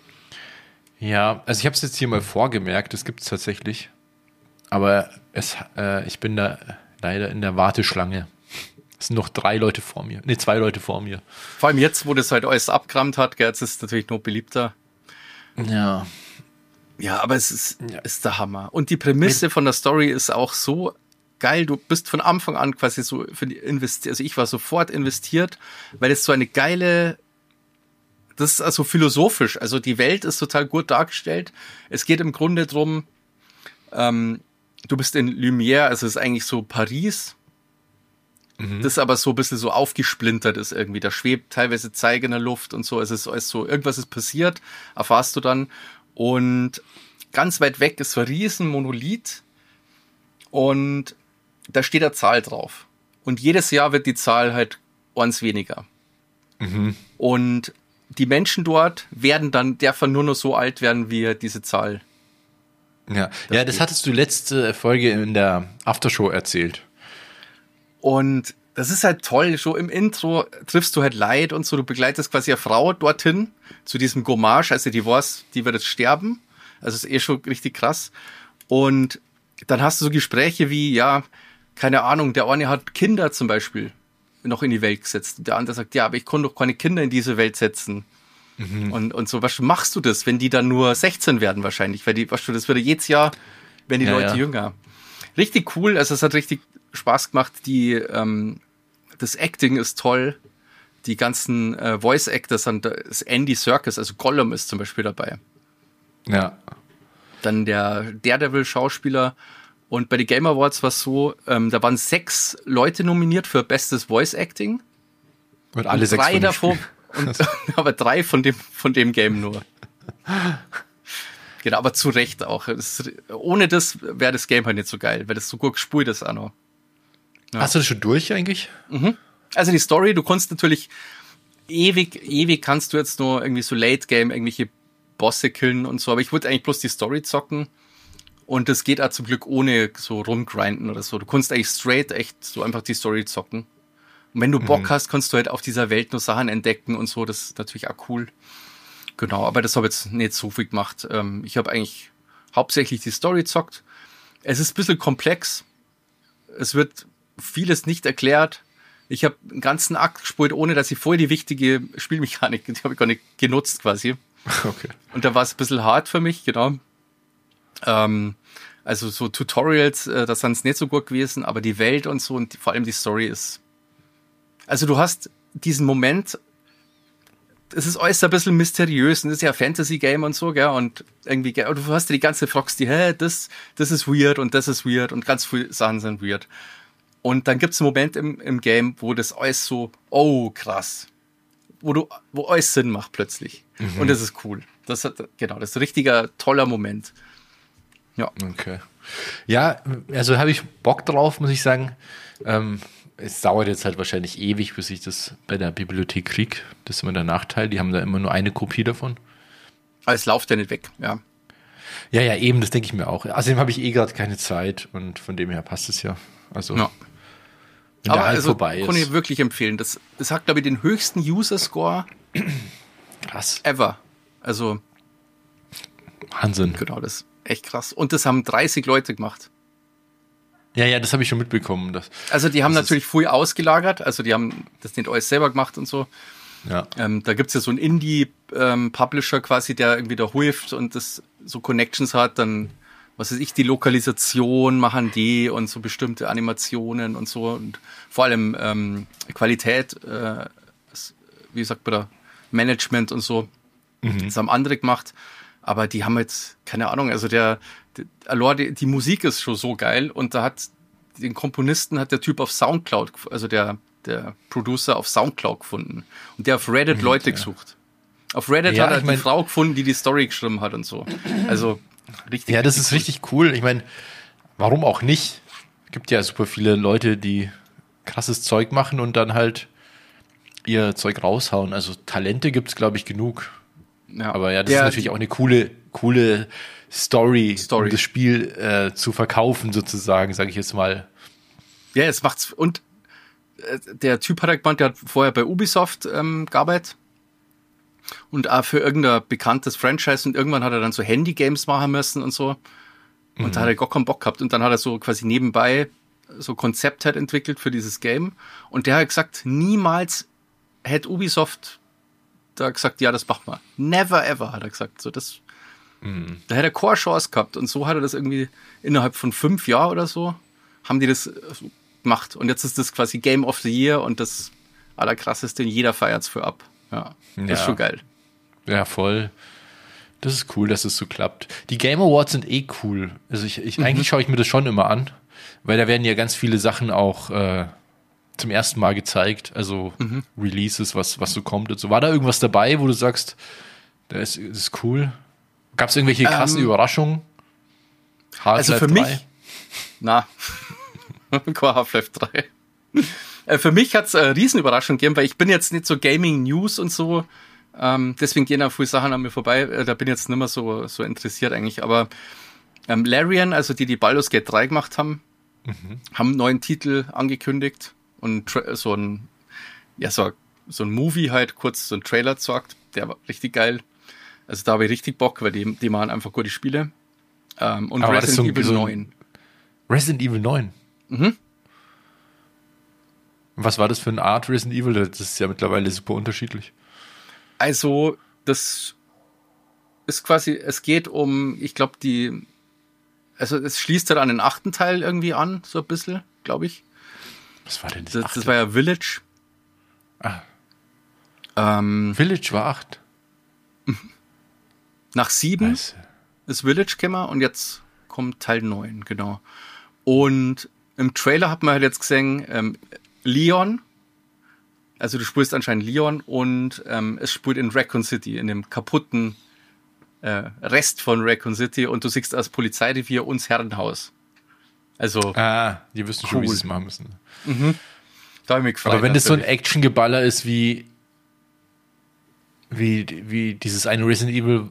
Ja, also ich habe es jetzt hier mal vorgemerkt, das gibt es tatsächlich. Aber es, äh, ich bin da leider in der Warteschlange. Es sind noch drei Leute vor mir. Ne, zwei Leute vor mir. Vor allem jetzt, wo das halt alles abgerammt hat, gell, jetzt ist es natürlich noch beliebter. Ja. Ja, aber es ist, Ja. ist der Hammer. Und die Prämisse von der Story ist auch so geil, du bist von Anfang an quasi so für die investiert, also ich war sofort investiert, weil es so eine geile, das ist also philosophisch, also die Welt ist total gut dargestellt. Es geht im Grunde drum, ähm, du bist in Lumière, also es ist eigentlich so Paris, mhm. das aber so ein bisschen so aufgesplintert ist irgendwie, da schwebt teilweise Zeige in der Luft und so, es ist alles so, irgendwas ist passiert, erfahrst du dann, und ganz weit weg ist so ein riesen Monolith und da steht eine Zahl drauf. Und jedes Jahr wird die Zahl halt eins weniger. Mhm. Und die Menschen dort werden dann, dürfen nur noch so alt werden, wie diese Zahl. Ja, das, ja, das hattest du letzte Folge in der Aftershow erzählt. Und das ist halt toll. Schon im Intro triffst du halt Leid und so. Du begleitest quasi eine Frau dorthin zu diesem Gommage. Also die weiß, die wird jetzt sterben. Also ist eh schon richtig krass. Und dann hast du so Gespräche wie, ja, keine Ahnung, der eine hat Kinder zum Beispiel noch in die Welt gesetzt. Und der andere sagt, ja, aber ich kann doch keine Kinder in diese Welt setzen. Mhm. Und, und so, was machst du das, wenn die dann nur sechzehn werden wahrscheinlich? Weil die, was du, das würde jedes Jahr, werden die ja, Leute ja. jünger. Richtig cool, also es hat richtig Spaß gemacht. Die, ähm, das Acting ist toll. Die ganzen äh, Voice Actors sind, da ist Andy Serkis, also Gollum ist zum Beispiel dabei. Ja. Dann der Daredevil-Schauspieler. Und bei den Game Awards war es so, ähm, da waren sechs Leute nominiert für bestes Voice Acting. Und alle und sechs drei von davon, und, aber drei von dem, von dem Game nur. Genau, aber zu Recht auch. Das, ohne das wäre das Game halt nicht so geil, weil das so gut gespielt ist auch noch. Ja. Hast du das schon durch eigentlich? Mhm. Also die Story, du kannst natürlich ewig, ewig kannst du jetzt nur irgendwie so Late Game irgendwelche Bosse killen und so, aber ich wollte eigentlich bloß die Story zocken. Und das geht auch zum Glück ohne so rumgrinden oder so. Du kannst eigentlich straight echt so einfach die Story zocken. Und wenn du Bock mhm. hast, kannst du halt auf dieser Welt nur Sachen entdecken und so. Das ist natürlich auch cool. Genau, aber das habe ich jetzt nicht so viel gemacht. Ich habe eigentlich hauptsächlich die Story zockt. Es ist ein bisschen komplex. Es wird vieles nicht erklärt. Ich habe einen ganzen Akt gespielt, ohne dass ich vorher die wichtige Spielmechanik, die habe ich gar nicht genutzt quasi. Okay. Und da war es ein bisschen hart für mich, genau. Ähm, also so Tutorials, äh, das sind es nicht so gut gewesen, aber die Welt und so und die, vor allem die Story ist. Also du hast diesen Moment, es ist alles ein bisschen mysteriös und das ist ja ein Fantasy-Game und so, gell, und irgendwie, gell, du hast ja die ganze fragst die, hä, das, das ist weird und das ist weird und ganz viele Sachen sind weird. Und dann gibt es einen Moment im, im Game, wo das alles so, oh, krass, wo du, wo alles Sinn macht plötzlich. Mhm. Und das ist cool. Das hat, genau, das ist ein richtiger, toller Moment. Ja. Okay. Ja, also habe ich Bock drauf, muss ich sagen. Ähm, es dauert jetzt halt wahrscheinlich ewig, bis ich das bei der Bibliothek kriege. Das ist immer der Nachteil. Die haben da immer nur eine Kopie davon. Aber es läuft ja nicht weg, ja. Ja, ja, eben, das denke ich mir auch. Außerdem habe ich eh gerade keine Zeit und von dem her passt es ja. Also, ja. wenn aber der halt also, vorbei ist. Kann ich wirklich empfehlen. Das, das hat, glaube ich, den höchsten User-Score krass. Ever. Also, Wahnsinn. Genau, das echt krass. Und das haben dreißig Leute gemacht. Ja, ja, das habe ich schon mitbekommen. Das, also die haben das natürlich früh ausgelagert, also die haben das nicht alles selber gemacht und so. Ja. Ähm, da gibt's ja so einen Indie-Publisher ähm, quasi, der irgendwie da hilft und das so Connections hat, dann, was weiß ich, die Lokalisation machen die und so bestimmte Animationen und so und vor allem ähm, Qualität, äh, wie sagt man da, Management und so. Mhm. Das haben andere gemacht. Aber die haben jetzt, keine Ahnung, also der, der die, die Musik ist schon so geil und da hat den Komponisten hat der Typ auf Soundcloud, also der, der Producer auf Soundcloud gefunden und der auf Reddit mhm, Leute ja. gesucht. Auf Reddit ja, hat er die mein, Frau gefunden, die die Story geschrieben hat und so. Also richtig. Ja, das richtig ist cool. richtig cool. Ich meine, warum auch nicht? Es gibt ja super viele Leute, die krasses Zeug machen und dann halt ihr Zeug raushauen. Also Talente gibt's, glaube ich, genug. Ja, aber ja, das der, ist natürlich auch eine coole, coole Story, Story. um das Spiel äh, zu verkaufen, sozusagen, sage ich jetzt mal. Ja, es macht's. Und äh, der Typ hat ja gemeint, der hat vorher bei Ubisoft ähm, gearbeitet und auch für irgendein bekanntes Franchise und irgendwann hat er dann so Handy-Games machen müssen und so. Und mhm. da hat er gar keinen Bock gehabt. Und dann hat er so quasi nebenbei so Konzept halt entwickelt für dieses Game. Und der hat gesagt, niemals hätte Ubisoft da gesagt, ja, das macht man. Never ever, hat er gesagt. So, das, mm. Da hätte er keine Chance gehabt. Und so hat er das irgendwie innerhalb von fünf Jahren oder so, haben die das gemacht. Und jetzt ist das quasi Game of the Year und das Allerkrasseste, jeder feiert's für ab. Ja, das Ja. ist schon geil. Ja, voll. Das ist cool, dass es so klappt. Die Game Awards sind eh cool. Also ich, ich eigentlich schaue ich mir das schon immer an, weil da werden ja ganz viele Sachen auch äh, zum ersten Mal gezeigt. Also Releases, was, was so kommt und so. War da irgendwas dabei, wo du sagst, das ist, das ist cool? Gab es irgendwelche krassen Ähm, Überraschungen? Also Half-Life für drei? mich, na, kein Half-Life drei. Äh, für mich hat's eine Riesenüberraschung gegeben, weil ich bin jetzt nicht so Gaming-News und so, ähm, deswegen gehen auch viele Sachen an mir vorbei, äh, da bin ich jetzt nicht mehr so, so interessiert eigentlich, aber ähm, Larian, also die, die Baldur's Gate drei gemacht haben, haben einen neuen Titel angekündigt und tra- so ein, ja, so, so ein Movie halt, kurz so ein Trailer gesagt, der war richtig geil. Also da habe ich richtig Bock, weil die, die machen einfach gute Spiele. Ähm, und Aber war das Resident so ein- Evil so ein- neun. Resident Evil neun. Mhm. Was war das für eine Art Resident Evil? Das ist ja mittlerweile super unterschiedlich. Also, das ist quasi, es geht um, ich glaube, die, also es schließt halt an den achten Teil irgendwie an, so ein bisschen, glaube ich. Was war denn das? Das, achte? das war ja Village. Ah. Ähm, Village war acht. nach sieben Scheiße. ist Village gekommen und jetzt kommt Teil neun, genau. Und im Trailer hat man halt jetzt gesehen, ähm, Leon, also du spielst anscheinend Leon und ähm, es spielt in Raccoon City, in dem kaputten äh, Rest von Raccoon City und du siehst als Polizeirevier uns Herrenhaus. Also, Ah, die wissen schon, wie Cool. sie es machen müssen. da habe ich mich gefreut. Aber wenn das so ein natürlich. Action-Geballer ist wie, wie, wie dieses eine Resident Evil.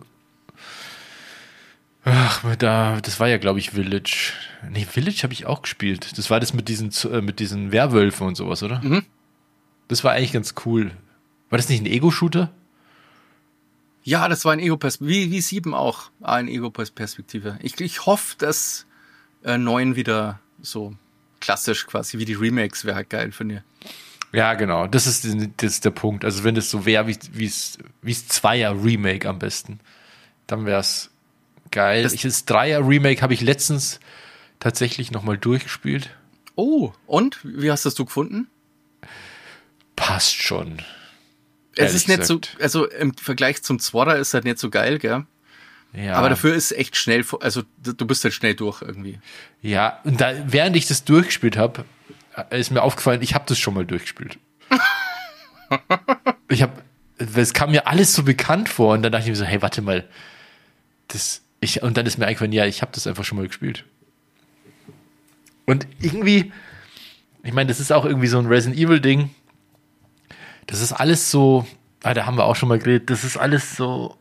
Ach, da, das war ja, glaube ich, Village. Nee, Village habe ich auch gespielt. Das war das mit diesen, Z- äh, mit diesen Werwölfen und sowas, oder? Mhm. Das war eigentlich ganz cool. War das nicht ein Ego-Shooter? Ja, das war ein Ego-Perspektive, wie, wie sieben auch, ah, ein Ego-Perspektive. Ich, ich hoffe, dass äh, neun wieder so klassisch quasi wie die Remakes wäre halt geil, finde ich. Ja, genau. Das ist, das ist der Punkt. Also wenn das so wäre, wie wie es wie es Zweier-Remake am besten, dann wäre es geil. Das- Ich, das Dreier-Remake habe ich letztens tatsächlich nochmal durchgespielt. Oh, und? Wie hast das du gefunden? Passt schon. Es Ehrlich ist nicht gesagt. so, also im Vergleich zum Zwarer ist halt nicht so geil, gell? Ja. Aber dafür ist es echt schnell, vor- also d- du bist halt schnell durch irgendwie. Ja, und da, während ich das durchgespielt habe, ist mir aufgefallen, ich habe das schon mal durchgespielt. ich habe, es kam mir alles so bekannt vor und dann dachte ich mir so, hey, warte mal, das, ich, und dann ist mir eingefallen, ja, ich habe das einfach schon mal gespielt. Und irgendwie, ich meine, das ist auch irgendwie so ein Resident Evil Ding. Das ist alles so, ah, da haben wir auch schon mal geredet, das ist alles so,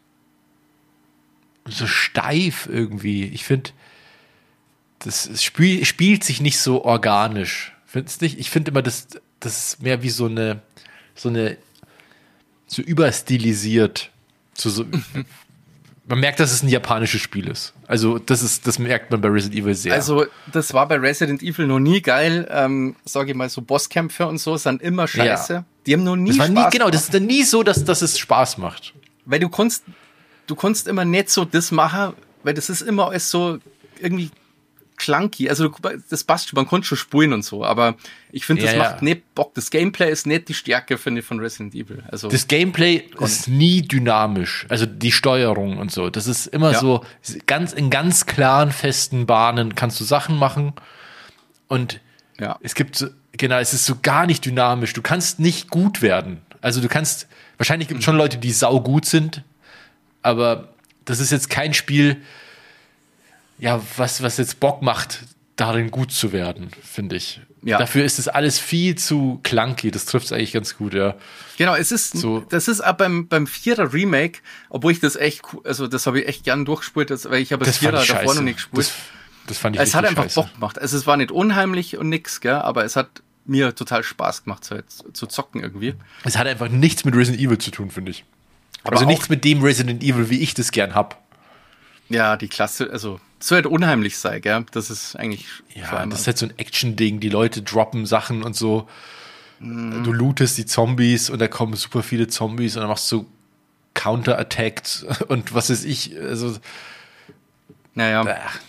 so steif irgendwie. Ich finde, das spiel, spielt sich nicht so organisch. Findest du nicht? Ich finde immer, das, das ist mehr wie so eine, so eine, so überstilisiert. So, so, man merkt, dass es ein japanisches Spiel ist. Also, das ist, das merkt man bei Resident Evil sehr. Also, das war bei Resident Evil noch nie geil. Ähm, sag ich mal, so Bosskämpfe und so sind immer scheiße. Ja. Die haben noch nie das war nie, Spaß genau, gemacht. das ist dann nie so, dass, dass es Spaß macht. Weil du kannst, du kannst immer nicht so das machen, weil das ist immer alles so irgendwie clunky. Also du- das passt schon, man kann schon spulen und so, aber ich finde, das Ja, ja. macht nicht Bock. Das Gameplay ist nicht die Stärke, finde ich, von Resident Evil. Also Das Gameplay ist nie dynamisch. Also die Steuerung und so. Das ist immer Ja. so, ganz, in ganz klaren, festen Bahnen kannst du Sachen machen. Und ja. es gibt so, genau, es ist so gar nicht dynamisch. Du kannst nicht gut werden. Also du kannst, wahrscheinlich gibt es schon Leute, die saugut sind, aber das ist jetzt kein Spiel, ja, was, was jetzt Bock macht, darin gut zu werden, finde ich. Ja. Dafür ist es alles viel zu clunky. Das trifft es eigentlich ganz gut, ja. Genau, es ist, So. das ist auch beim, beim Vierer Remake, obwohl ich das echt, cool- also das habe ich echt gern durchgespielt, das, weil ich habe das Das fand Vierer ich davor scheiße. noch nicht gespielt. Das, das fand ich Es hat richtig einfach scheiße. Bock gemacht. Also es war nicht unheimlich und nix, gell, aber es hat mir total Spaß gemacht, so jetzt zu zocken irgendwie. Es hat einfach nichts mit Resident Evil zu tun, finde ich. Aber also auch- nichts mit dem Resident Evil, wie ich das gern hab. Ja, die Klasse, also es soll halt unheimlich sein, gell, das ist eigentlich vor Ja, allem- das ist halt so ein Action-Ding. Die Leute droppen Sachen und so. Mhm. Du lootest die Zombies und da kommen super viele Zombies und dann machst du Counter-Attacks und was weiß ich. Also, Naja. äh,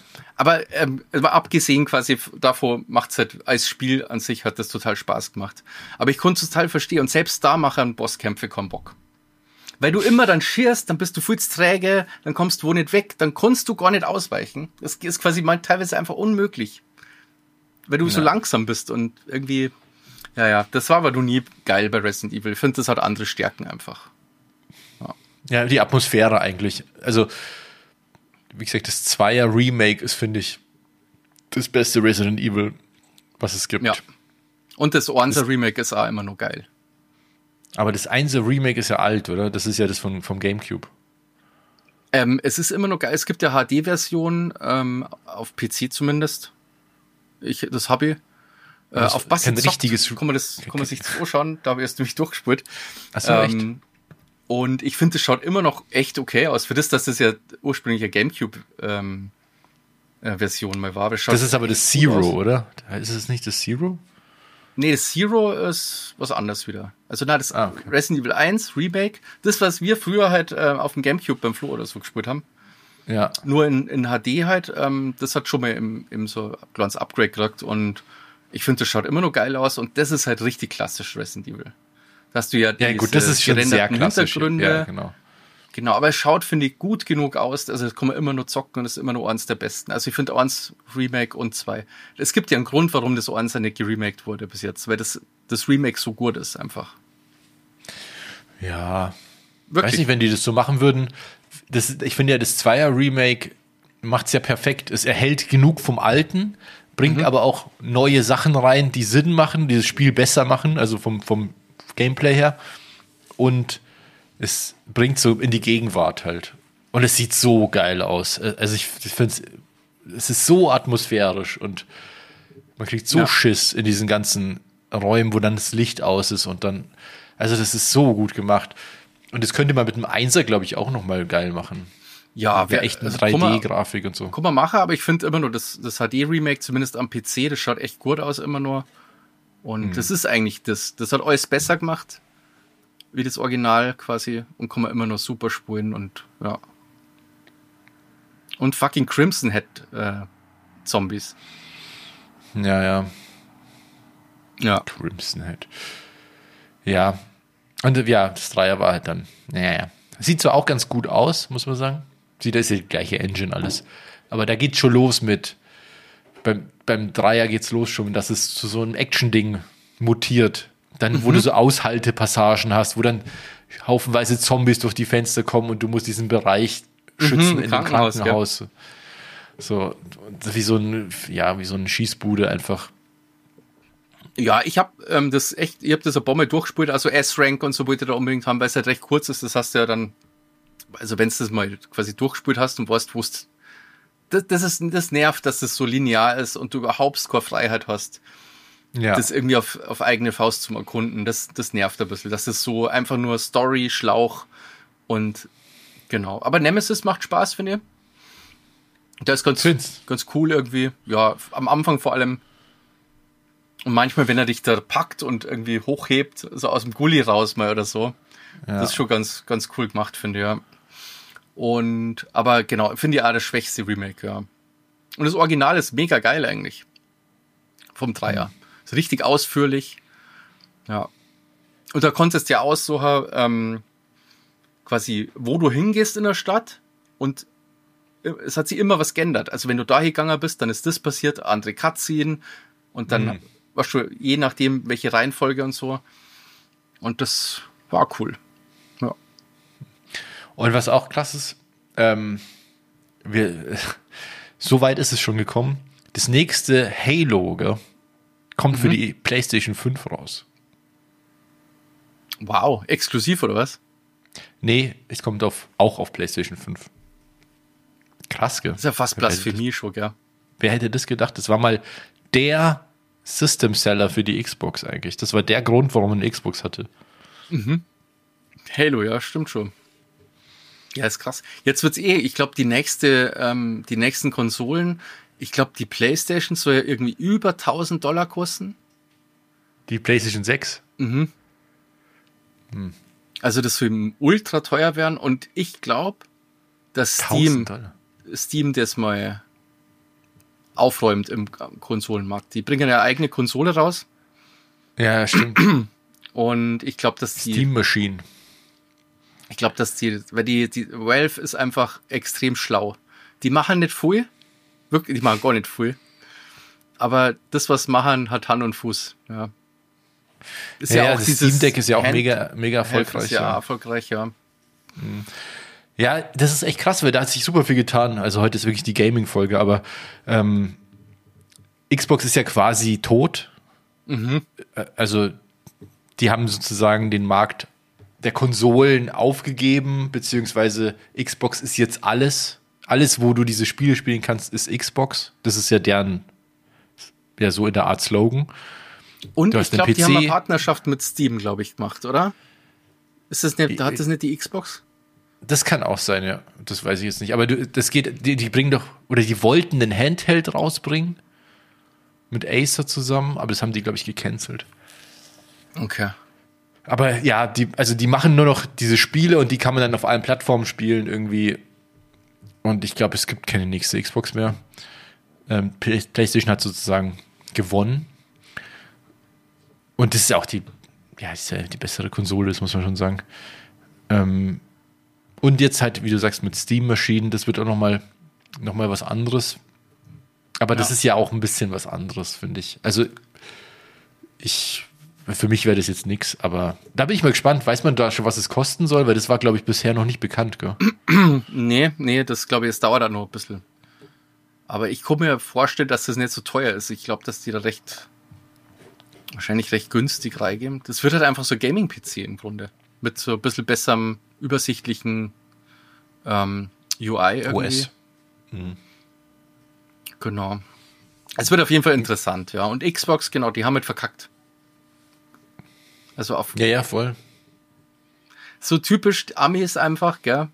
Aber ähm, aber abgesehen quasi davor macht's halt als Spiel an sich hat das total Spaß gemacht. Aber ich konnte es total verstehen und selbst da machen Bosskämpfe keinen Bock. Weil du immer dann schierst, dann bist du viel zu träge, dann kommst du wo nicht weg, dann kannst du gar nicht ausweichen. Das ist quasi mal teilweise einfach unmöglich. Weil du ja. so langsam bist und irgendwie, ja, ja, das war aber noch nie geil bei Resident Evil. Ich finde, das hat andere Stärken einfach. Ja. ja, die Atmosphäre eigentlich. Also, wie gesagt, das Zweier-Remake ist, finde ich, das beste Resident Evil, was es gibt. Ja. Und das Einser-Remake ist auch immer noch geil. Aber das Einser-Remake ist ja alt, oder? Das ist ja das von, vom Gamecube. Ähm, es ist immer noch geil. Es gibt ja H D-Versionen, ähm, auf P C zumindest. Ich, das habe ich. Äh, auf Bass kein richtiges kann man das, kann man sich das anschauen. Da habe ich erst nämlich durchgespielt. Ach so, ähm, echt? Und ich finde, es schaut immer noch echt okay aus. Für das, dass das ja ursprünglich eine Gamecube-Version ähm, mal war. Das, das ist aber das Zero, oder? Ist es nicht das Zero? Nee, das Zero ist was anderes wieder. Also na, das ah, okay. Resident Evil eins Remake, das, was wir früher halt äh, auf dem Gamecube beim Flo oder so gespielt haben. Ja. Nur in, in H D halt, ähm, das hat schon mal im, im so ein kleines Upgrade gekriegt und ich finde, das schaut immer noch geil aus und das ist halt richtig klassisch Resident Evil. Da hast du ja Ja gut, das ist schon sehr klassisch. Hintergründe. Ja, genau. Genau, aber es schaut, finde ich, gut genug aus. Also das kann man immer nur zocken und es ist immer nur eins der besten. Also ich finde eins Remake und zwei. Es gibt ja einen Grund, warum das eins nicht geremaked wurde bis jetzt, weil das, das Remake so gut ist einfach. Ja, wirklich. Weiß nicht, wenn die das so machen würden. Das, ich finde ja, das Zweier-Remake macht es ja perfekt. Es erhält genug vom Alten, bringt mhm. aber auch neue Sachen rein, die Sinn machen, die das Spiel besser machen, also vom, vom Gameplay her. Und es bringt so in die Gegenwart halt. Und es sieht so geil aus. Also ich, ich finde es, es ist so atmosphärisch und man kriegt so ja. Schiss in diesen ganzen Räumen, wo dann das Licht aus ist und dann, also das ist so gut gemacht. Und das könnte man mit einem Einser, glaube ich, auch nochmal geil machen. Ja, wäre echt eine also, drei D-Grafik und so. Guck mal, mache, aber ich finde immer nur das, das H D-Remake, zumindest am P C, das schaut echt gut aus immer nur. Und mhm. das ist eigentlich das, das hat alles besser gemacht, wie das Original quasi, und kann man immer noch super spulen und ja. Und fucking Crimson Head äh, Zombies. Ja, ja. Ja. Crimson Head. Ja. Und ja, das Dreier war halt dann, naja. Sieht zwar auch ganz gut aus, muss man sagen. Sieht, da ist ja die gleiche Engine alles. Aber da geht's schon los mit, beim, beim Dreier geht's los schon, dass es zu so einem Action-Ding mutiert. Dann, wo mhm. du so Aushaltepassagen hast, wo dann haufenweise Zombies durch die Fenster kommen und du musst diesen Bereich schützen mhm, in dem Krankenhaus. Ja. So, wie so ein, ja, wie so eine Schießbude einfach. Ja, ich habe ähm, das echt, ich habe das ein paar Mal durchgespielt, also S-Rank und so wollte ich da unbedingt haben, weil es halt recht kurz ist, das hast du ja dann, also wenn du das mal quasi durchgespielt hast und weißt, wo es, das, das ist, das nervt, dass das so linear ist und du überhaupt keine Freiheit hast, ja. das irgendwie auf, auf eigene Faust zum Erkunden, das, das nervt ein bisschen, das ist so einfach nur Story, Schlauch und genau, aber Nemesis macht Spaß, finde ich. Der ist ganz, ganz cool irgendwie, ja, am Anfang vor allem. Und manchmal, wenn er dich da packt und irgendwie hochhebt, so aus dem Gully raus mal oder so, ja. das ist schon ganz, ganz cool gemacht, finde ich, ja. Und, aber genau, finde ich auch das schwächste Remake, ja. Und das Original ist mega geil eigentlich. Vom Dreier. Mhm. Ist richtig ausführlich. Ja. Und da konntest du ja aussuchen, ähm, quasi, wo du hingehst in der Stadt und es hat sich immer was geändert. Also wenn du da hingegangen bist, dann ist das passiert, andere Cutscene und dann mhm. weißt du, je nachdem, welche Reihenfolge und so. Und das war cool. Ja. Und was auch krass ist, ähm, wir, so weit ist es schon gekommen. Das nächste Halo, gell, kommt mhm. für die PlayStation fünf raus. Wow, exklusiv oder was? Nee, es kommt auf, auch auf PlayStation fünf. Krass, gell? Das ist ja fast Blasphemie schon, gell? Wer hätte das gedacht? Das war mal der System Seller für die Xbox eigentlich. Das war der Grund, warum man eine Xbox hatte. Mhm. Halo, ja, stimmt schon. Ja, ist krass. Jetzt wird's eh, ich glaube, die nächste, ähm, die nächsten Konsolen, ich glaube, die PlayStation soll ja irgendwie über tausend Dollar kosten. Die PlayStation sechs? Mhm. Hm. Also das soll ultra teuer werden und ich glaube, dass Steam, Steam das mal aufräumt im Konsolenmarkt. Die bringen ja eigene Konsole raus. Ja, stimmt. Und ich glaube, dass die... Steam Machine. Ich glaube, dass die... Weil die, die Valve ist einfach extrem schlau. Die machen nicht viel. Wirklich, die machen gar nicht viel. Aber das, was machen, hat Hand und Fuß. Ja. Ist ja, ja, ja auch das dieses Steam Deck ist ja auch Hand- mega, mega erfolgreich. Ist ja, ja. erfolgreich, ja. Ja, das ist echt krass, weil da hat sich super viel getan. Also heute ist wirklich die Gaming-Folge, aber ähm, Xbox ist ja quasi tot. Mhm. Also die haben sozusagen den Markt der Konsolen aufgegeben, beziehungsweise Xbox ist jetzt alles. Alles, wo du diese Spiele spielen kannst, ist Xbox. Das ist ja deren, ja so in der Art Slogan. Und Du ich hast den glaube, die P C. haben eine Partnerschaft mit Steam, glaube ich, gemacht, oder? Ist das nicht, hat das nicht die Xbox? Das kann auch sein, ja. Das weiß ich jetzt nicht. Aber du, das geht, die, die bringen doch, oder die wollten den Handheld rausbringen. Mit Acer zusammen, aber das haben die, glaube ich, gecancelt. Okay. Aber ja, die, also die machen nur noch diese Spiele und die kann man dann auf allen Plattformen spielen irgendwie. Und ich glaube, es gibt keine nächste Xbox mehr. Ähm, Play- PlayStation hat sozusagen gewonnen. Und das ist ja auch die, ja, das ist ja die bessere Konsole, das muss man schon sagen. Ähm, und jetzt halt, wie du sagst, mit Steam-Maschinen, das wird auch nochmal noch mal was anderes. Aber das Ja. ist ja auch ein bisschen was anderes, finde ich. Also ich, für mich wäre das jetzt nix, aber da bin ich mal gespannt. Weiß man da schon, was es kosten soll? Weil das war, glaube ich, bisher noch nicht bekannt, gell? Nee, nee, das glaube ich, es dauert dann noch ein bisschen. Aber ich kann mir vorstellen, dass das nicht so teuer ist. Ich glaube, dass die da recht, wahrscheinlich recht günstig reingeben. Das wird halt einfach so Gaming-P C im Grunde. Mit so ein bisschen besserem, übersichtlichen ähm, U I irgendwie. O S. Mhm. Genau. Es wird auf jeden Fall interessant, ja. Und Xbox, genau, die haben halt verkackt. Also auf Ja, ja, voll. so typisch Amis einfach, gell?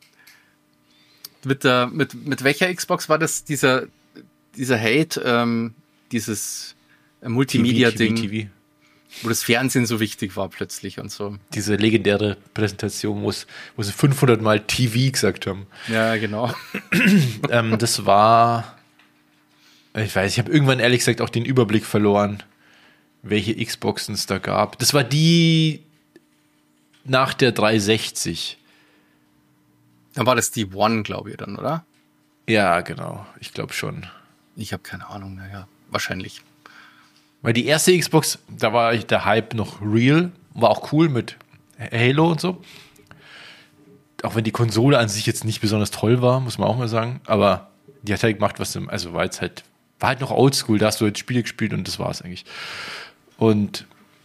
Mit der, mit, mit welcher Xbox war das, dieser, dieser Hate, ähm, dieses Multimedia-Ding, T V, T V. wo das Fernsehen so wichtig war plötzlich und so. Diese legendäre Präsentation, wo es- wo sie fünfhundert Mal T V gesagt haben. Ja, genau. ähm, das war, ich weiß, ich habe irgendwann ehrlich gesagt auch den Überblick verloren, welche Xboxen es da gab. Das war die nach der dreihundertsechzig. Dann war das die One, glaube ich, dann, oder? Ja, genau. Ich glaube schon. Ich habe keine Ahnung, naja, wahrscheinlich. Weil die erste Xbox, da war der Hype noch real, war auch cool mit Halo und so. Auch wenn die Konsole an sich jetzt nicht besonders toll war, muss man auch mal sagen. Aber die hat halt gemacht, was, im- also war jetzt halt, war halt noch oldschool, da hast du jetzt Spiele gespielt und das war's eigentlich. Und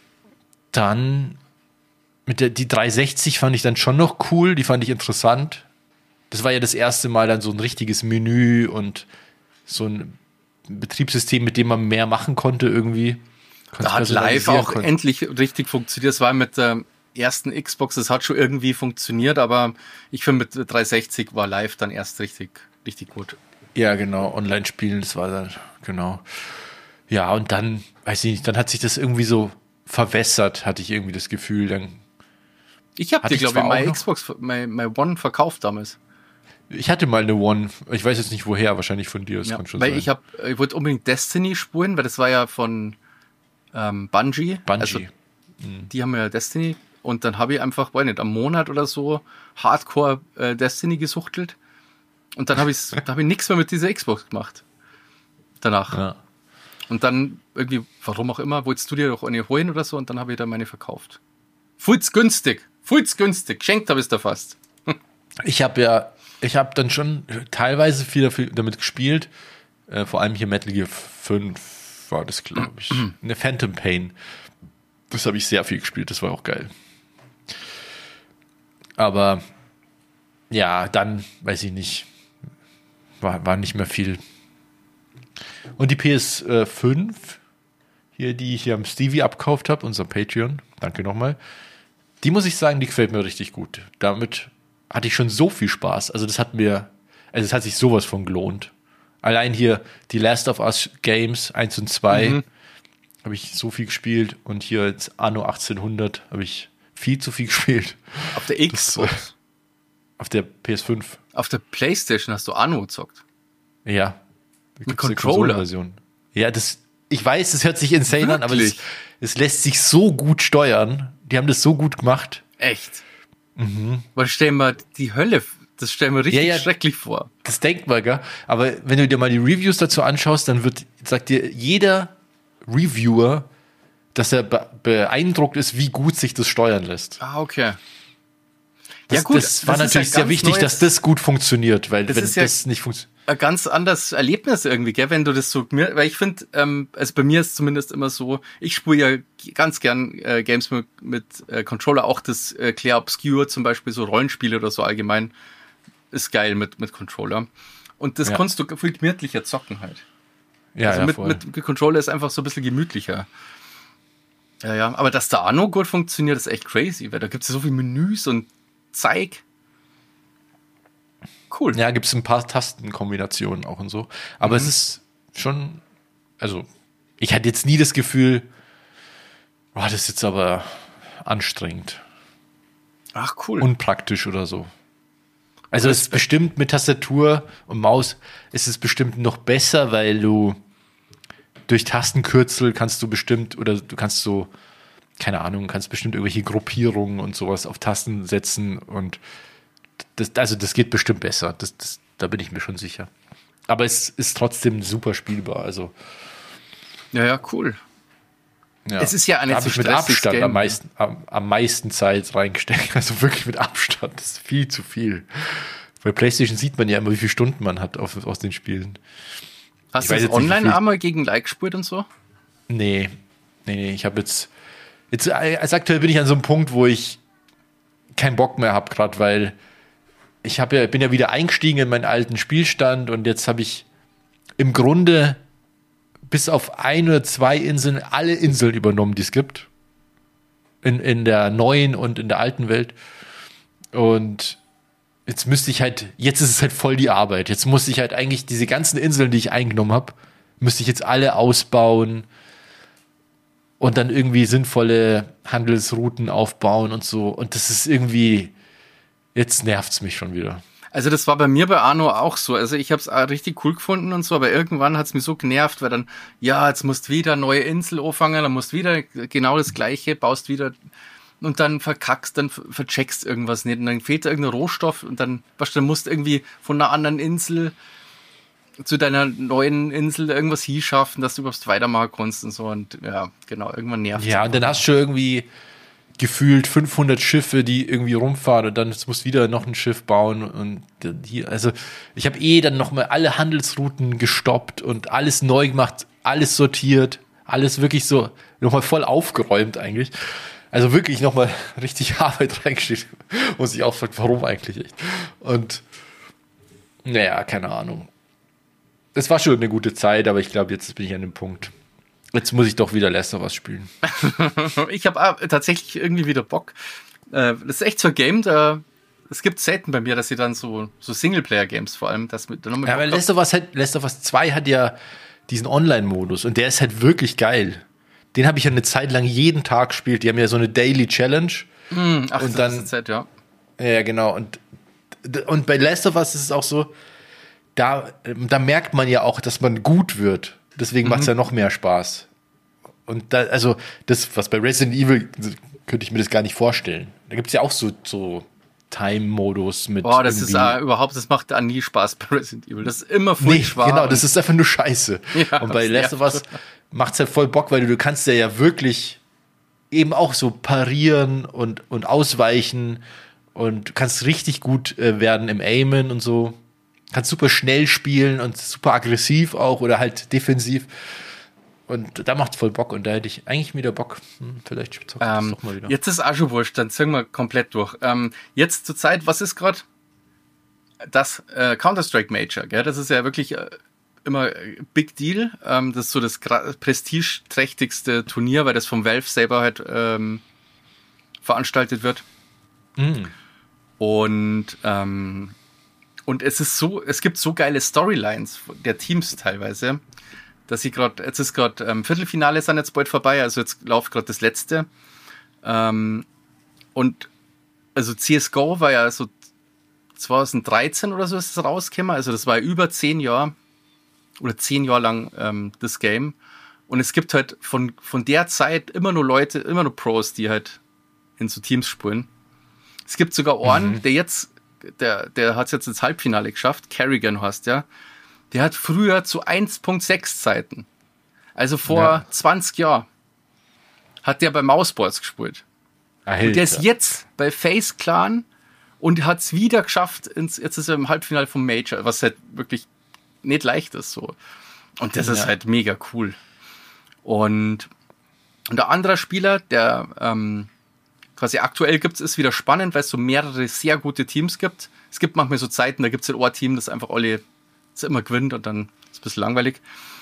dann mit der, die dreihundertsechzig fand ich dann schon noch cool, die fand ich interessant. Das war ja das erste Mal dann so ein richtiges Menü und so ein Betriebssystem, mit dem man mehr machen konnte irgendwie. Da hat live Personalisieren auch konnte. endlich richtig funktioniert. Das war mit der ersten Xbox, das hat schon irgendwie funktioniert, aber ich finde mit dreihundertsechzig war live dann erst richtig, richtig gut. Ja, genau, Online-Spielen, das war dann, genau. Ja, und dann, weiß ich nicht, dann hat sich das irgendwie so verwässert, hatte ich irgendwie das Gefühl. Dann, Ich habe Hatte dir, ich glaube zwar ich, auch meine noch. Xbox, meine, meine One verkauft damals. ich hatte mal eine One, ich weiß jetzt nicht woher, wahrscheinlich von dir, das Ja, kann schon weil sein. ich habe, ich wollte unbedingt Destiny spulen, weil das war ja von ähm, Bungie. Bungie. Also, die haben ja Destiny und dann habe ich einfach, weiß nicht, am Monat oder so Hardcore äh, Destiny gesuchtelt und dann habe ich da habe ich nichts mehr mit dieser Xbox gemacht. Danach. ja. Und dann irgendwie, warum auch immer, wolltest du dir doch eine holen oder so und dann habe ich da meine verkauft. Fulls günstig, fulls günstig, geschenkt habe ich es da fast. Ich habe ja, ich habe dann schon teilweise viel dafür, damit gespielt, äh, vor allem hier Metal Gear fünf war das, glaube ich. Eine Phantom Pain. Das habe ich sehr viel gespielt, das war auch geil. Aber ja, dann, weiß ich nicht, war, war nicht mehr viel. Und die P S fünf, hier, die ich hier am Stevie abgekauft habe, unser Patreon, danke nochmal, die muss ich sagen, die gefällt mir richtig gut. Damit hatte ich schon so viel Spaß. Also das hat mir, also es hat sich sowas von gelohnt. Allein hier die Last of Us Games eins und zwei Mhm. habe ich so viel gespielt und hier jetzt Anno achtzehnhundert habe ich viel zu viel gespielt. Auf der Das, Xbox. Auf der P S fünf. Auf der Playstation hast du Anno gezockt. Ja. Da Mit gibt's eine Controller? Konsolenversion. Ja, das, ich weiß, das hört sich insane an, aber es, Wirklich? es lässt sich so gut steuern. Die haben das so gut gemacht. Echt? Mhm. Weil stell mir die Hölle, das stell mir richtig Ja, ja. schrecklich vor. Das denkt man, gell? Aber wenn du dir mal die Reviews dazu anschaust, dann wird, sagt dir jeder Reviewer, dass er be- beeindruckt ist, wie gut sich das steuern lässt. Ah, okay. Das, ja gut, das war das ist natürlich ein sehr ganz wichtig, neues- dass das gut funktioniert, weil Das wenn ist ja- das nicht funktioniert. Ein ganz anderes Erlebnis irgendwie, gell, wenn du das so, mir- weil ich finde, ähm, also bei mir ist zumindest immer so, ich spiele ja ganz gern äh, Games mit, mit äh, Controller, auch das äh, Clair Obscure zum Beispiel, so Rollenspiele oder so allgemein, ist geil mit, mit Controller. Und das Ja. kannst du viel gemütlicher zocken halt. Ja, also ja, mit, voll. mit, mit Controller ist einfach so ein bisschen gemütlicher. Ja, ja, aber dass der Anno gut funktioniert, ist echt crazy, weil da gibt es ja so viele Menüs und Zeig. Cool. Ja, gibt es ein paar Tastenkombinationen auch und so. Aber es ist schon, also, ich hatte jetzt nie das Gefühl, oh, das ist jetzt aber anstrengend, Ach, cool. unpraktisch oder so. Also es ist bestimmt mit Tastatur und Maus ist es bestimmt noch besser, weil du durch Tastenkürzel kannst du bestimmt, oder du kannst so, keine Ahnung, kannst bestimmt irgendwelche Gruppierungen und sowas auf Tasten setzen und das, also das geht bestimmt besser. Das, das, da bin ich mir schon sicher. Aber es ist trotzdem super spielbar. Also ja, ja, cool. ja. Es ist ja ein Da nicht habe so ich mit stressiges Abstand Game. am meisten, am, am meisten Zeit reingesteckt. Also wirklich mit Abstand. Das ist viel zu viel. Bei PlayStation sieht man ja immer, wie viele Stunden man hat auf, aus den Spielen. Hast Ich du weiß das jetzt nicht, wie online viel- einmal gegen Like gespielt und so? Nee, nee, nee. Ich habe jetzt, jetzt, als aktuell bin ich an so einem Punkt, wo ich keinen Bock mehr habe, gerade weil ich habe ja, bin ja wieder eingestiegen in meinen alten Spielstand und jetzt habe ich im Grunde bis auf ein oder zwei Inseln alle Inseln übernommen, die es gibt. In, in der neuen und in der alten Welt. Und jetzt müsste ich halt, jetzt ist es halt voll die Arbeit. Jetzt muss ich halt eigentlich diese ganzen Inseln, die ich eingenommen habe, müsste ich jetzt alle ausbauen und dann irgendwie sinnvolle Handelsrouten aufbauen und so. Und das ist irgendwie, jetzt nervt's mich schon wieder. Also das war bei mir bei Arno auch so. Also ich habe es richtig cool gefunden und so, aber irgendwann hat es mich so genervt, weil dann, ja, jetzt musst du wieder neue Insel anfangen, dann musst du wieder genau das Gleiche, baust wieder und dann verkackst, dann vercheckst irgendwas nicht und dann fehlt da irgendein Rohstoff und dann, weißt du, dann musst du irgendwie von einer anderen Insel zu deiner neuen Insel irgendwas hinschaffen, dass du überhaupt weitermachen kannst und so und ja, genau, irgendwann nervt Ja, und dann hast du irgendwie gefühlt fünfhundert Schiffe, die irgendwie rumfahren und dann musst du wieder noch ein Schiff bauen und hier, also ich habe eh dann nochmal alle Handelsrouten gestoppt und alles neu gemacht, alles sortiert, alles wirklich so nochmal voll aufgeräumt eigentlich. Also wirklich nochmal richtig Arbeit reingesteckt, muss ich auch fragen, warum eigentlich echt. Und naja, keine Ahnung. Es war schon eine gute Zeit, aber ich glaube, jetzt bin ich an dem Punkt. Jetzt muss ich doch wieder Last of Us spielen. Ich habe tatsächlich irgendwie wieder Bock. Äh, das ist echt so ein Game, da es gibt selten bei mir, dass sie dann so, so Singleplayer-Games vor allem, das mit, da noch mal Ja, aber Bock Last of Us, hat, Last of Us zwei hat ja diesen Online-Modus und der ist halt wirklich geil. Den habe ich ja eine Zeit lang jeden Tag gespielt. Die haben ja so eine Daily Challenge. Hm, ach, und das dann- ist Zeit, ja. Ja, genau. Und, und bei Last of Us ist es auch so, da, da merkt man ja auch, dass man gut wird. Deswegen macht es ja noch mehr Spaß. Und da, also, das, was bei Resident Evil, könnte ich mir das gar nicht vorstellen. Da gibt es ja auch so, so Time-Modus mit. Boah, das ist irgendwie- äh, überhaupt, das macht da nie Spaß bei Resident Evil. Das ist immer voll Nee, schwach. genau, das ist einfach nur Scheiße. Ja, und bei das Last of Us nervt. macht's halt voll Bock, weil du, du kannst ja, ja wirklich eben auch so parieren und, und ausweichen und du kannst richtig gut äh, werden im Aimen und so. Kannst super schnell spielen und super aggressiv auch oder halt defensiv. Und da macht's voll Bock und da hätte ich eigentlich wieder Bock. Hm, vielleicht zocke ich das Ähm, doch mal wieder. jetzt ist auch schon wurscht, dann ziehen wir komplett durch. Ähm, jetzt zur Zeit, was ist gerade das äh, Counter-Strike Major? Gell? Das ist ja wirklich äh, immer äh, Big Deal. Ähm, das ist so das gra- prestigeträchtigste Turnier, weil das vom Valve selber halt ähm, veranstaltet wird. Mhm. Und ähm, und es ist so, es gibt so geile Storylines der Teams teilweise, dass sie gerade, jetzt ist gerade ähm, Viertelfinale sind jetzt bald vorbei, also jetzt läuft gerade das letzte. Ähm, und also C S G O war ja so zwanzig dreizehn oder so ist es rausgekommen, also das war über zehn Jahre oder zehn Jahre lang ähm, das Game. Und es gibt halt von, von der Zeit immer nur Leute, immer nur Pros, die halt in so Teams spielen. Es gibt sogar einen, mhm. der jetzt, der, der hat es jetzt ins Halbfinale geschafft, Kerrigan heißt der. Der hat früher zu eins Komma sechs Zeiten, also vor ja. zwanzig Jahren, hat der bei Mouseboards gespielt. Alter. Und der ist jetzt bei Face Clan und hat es wieder geschafft, ins, jetzt ist er im Halbfinale vom Major, was halt wirklich nicht leicht ist so. Und das ja. ist halt mega cool. Und, und der andere Spieler, der ähm, quasi aktuell gibt es, ist wieder spannend, weil es so mehrere sehr gute Teams gibt. Es gibt manchmal so Zeiten, da gibt es halt ein Team, das einfach alle das immer gewinnt und dann ist es ein bisschen langweilig.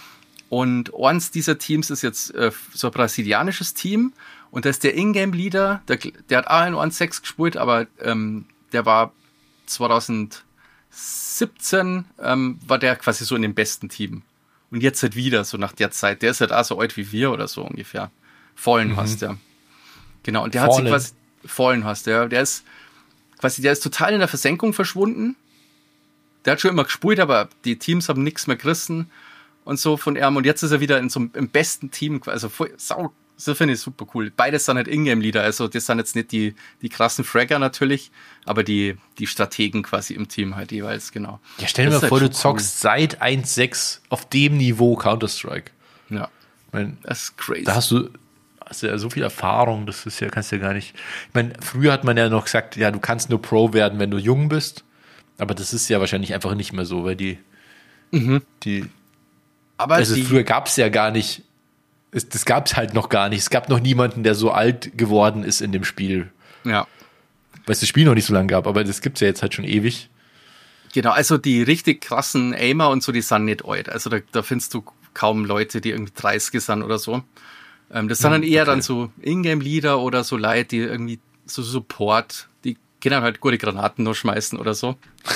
Und eins dieser Teams ist jetzt äh, so ein brasilianisches Team und da ist der Ingame-Leader, der, der hat auch in eins Komma sechs gespielt, aber ähm, der war zwanzig siebzehn, ähm, war der quasi so in dem besten Team. Und jetzt halt wieder, so nach der Zeit, der ist halt auch so alt wie wir oder so ungefähr. Fallen mhm. hast der. Genau, und der Fallen. hat sich quasi, Fallen hast der, der ist quasi, der ist total in der Versenkung verschwunden. Der hat schon immer gespielt, aber die Teams haben nichts mehr gerissen und so von ihm. Und jetzt ist er wieder in so einem, im besten Team, also voll, sau, das finde ich super cool. Beides sind halt Ingame-Leader, also das sind jetzt nicht die, die krassen Fragger natürlich, aber die, die Strategen quasi im Team halt jeweils, genau. Ja, stell dir mal vor, halt du zockst cool. seit eins Komma sechs auf dem Niveau Counter-Strike. Ja, ich mein, das ist crazy. Da hast du, hast du ja so viel Erfahrung, das ist ja, kannst du ja gar nicht. Ich meine, früher hat man ja noch gesagt, ja, du kannst nur Pro werden, wenn du jung bist. Aber das ist ja wahrscheinlich einfach nicht mehr so, weil die, mhm. die, aber also die, früher gab es ja gar nicht, es, das gab es halt noch gar nicht. Es gab noch niemanden, der so alt geworden ist in dem Spiel. Ja. Weil es das Spiel noch nicht so lange gab, aber das gibt es ja jetzt halt schon ewig. Genau, also die richtig krassen Aimer und so, die sind nicht alt. Also da, da findest du kaum Leute, die irgendwie dreißig sind oder so. Ähm, das sind dann eher okay. dann so Ingame-Leader oder so Leute, die irgendwie so Support, die können halt gute Granaten noch schmeißen oder so.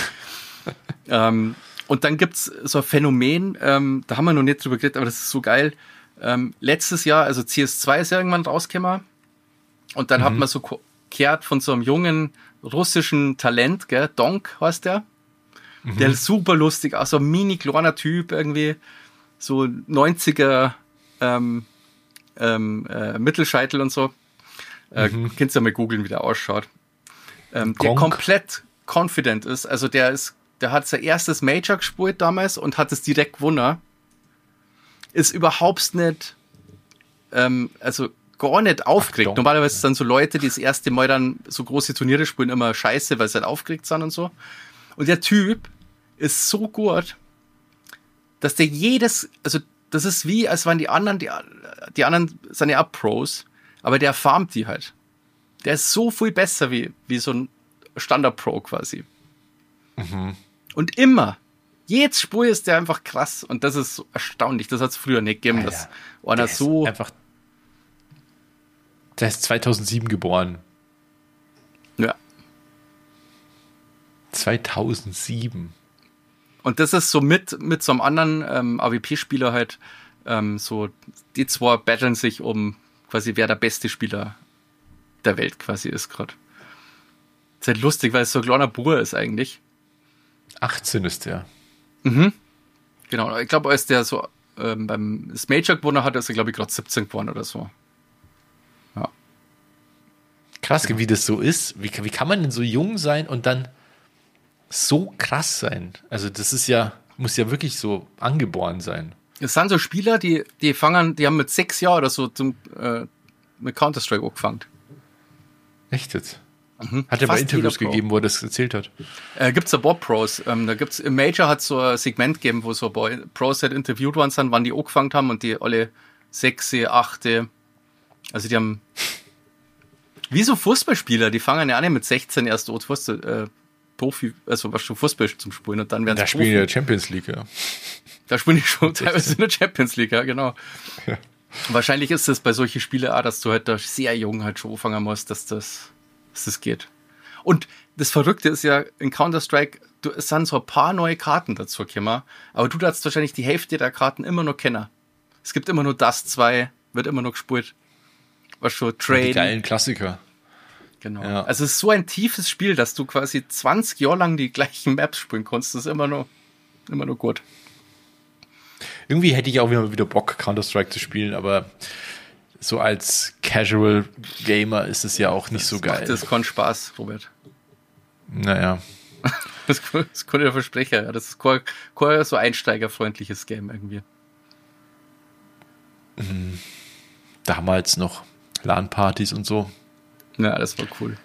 ähm, und dann gibt's so ein Phänomen, ähm, da haben wir noch nicht drüber geredet, aber das ist so geil. Ähm, letztes Jahr, also C S zwei ist ja irgendwann rausgekommen und dann mhm. hat man so gehört von so einem jungen russischen Talent, gell, Donk heißt der. Mhm. Der ist super lustig, auch so ein mini kleiner Typ irgendwie, so neunziger ähm, ähm, äh, Mittelscheitel und so. Äh, mhm. Kannst du ja mal googeln, wie der ausschaut. Ähm, der komplett confident ist, also der ist, der hat sein erstes Major gespielt damals und hat es direkt gewonnen. Ist überhaupt nicht, ähm, also gar nicht aufgeregt. Ach, normalerweise sind so Leute, die das erste Mal dann so große Turniere spielen, immer scheiße, weil sie halt aufgeregt sind und so. Und der Typ ist so gut, dass der jedes, also das ist wie, als waren die anderen, die, die anderen sind ja auch Pros, aber der farmt die halt. Der ist so viel besser wie, wie so ein Standard-Pro quasi. Mhm. Und immer, jedes Spiel ist der einfach krass und das ist so erstaunlich. Das hat es früher nicht gegeben, Alter, dass einer so... Einfach, der ist zweitausendsieben geboren. Ja. zweitausendsieben. Und das ist so mit, mit so einem anderen ähm, A W P-Spieler halt, ähm, so, die zwei battlen sich um quasi, wer der beste Spieler der Welt quasi ist gerade. Ist halt lustig, weil es so ein kleiner Bur ist eigentlich. achtzehn ist der. Mhm. Genau, ich glaube, als der so ähm, beim das Major gewonnen hat, ist er, glaube ich, gerade siebzehn gewonnen oder so. Ja. Krass, genau. Wie das so ist. Wie, wie kann man denn so jung sein und dann so krass sein? Also das ist ja, muss ja wirklich so angeboren sein. Es sind so Spieler, die, die fangen, die haben mit sechs Jahren oder so zum, äh, mit Counter-Strike angefangen. Echt jetzt? Mhm. Hat er bei Interviews gegeben, wo er das erzählt hat? Äh, gibt's ein paar Pros. Ähm, da gibt's, im Major hat es so ein Segment gegeben, wo so ein paar Pros halt interviewt worden sind, wann die angefangen haben und die alle sechste, achte, also die haben, wie so Fußballspieler, die fangen ja auch nicht mit sechzehn erst an, Fußball, äh, Profi, also was schon Fußball zum Spielen und dann werden sie Da spielen die in der Champions League, ja. Da spielen die schon teilweise in der Champions League, ja, genau. Ja. Wahrscheinlich ist es bei solchen Spielen auch, dass du halt da sehr jung halt schon anfangen musst, dass das, dass das geht. Und das Verrückte ist ja, in Counter-Strike, du, es sind so ein paar neue Karten dazu gekommen, aber du darfst wahrscheinlich die Hälfte der Karten immer noch kennen. Es gibt immer nur das zwei, wird immer noch gespielt. Was schon Trade. Die geilen Klassiker. Genau. Ja. Also es ist so ein tiefes Spiel, dass du quasi zwanzig Jahre lang die gleichen Maps spielen kannst. Das ist immer noch, immer noch gut. irgendwie hätte ich auch wieder, wieder Bock, Counter-Strike zu spielen, aber so als Casual Gamer ist es ja auch nicht das so geil. Macht das keinen Spaß, Robert. Naja. Das, das konnte der Versprecher, ja. Das ist kein, kein so einsteigerfreundliches Game irgendwie. Damals noch LAN-Partys und so. Ja, das war cool.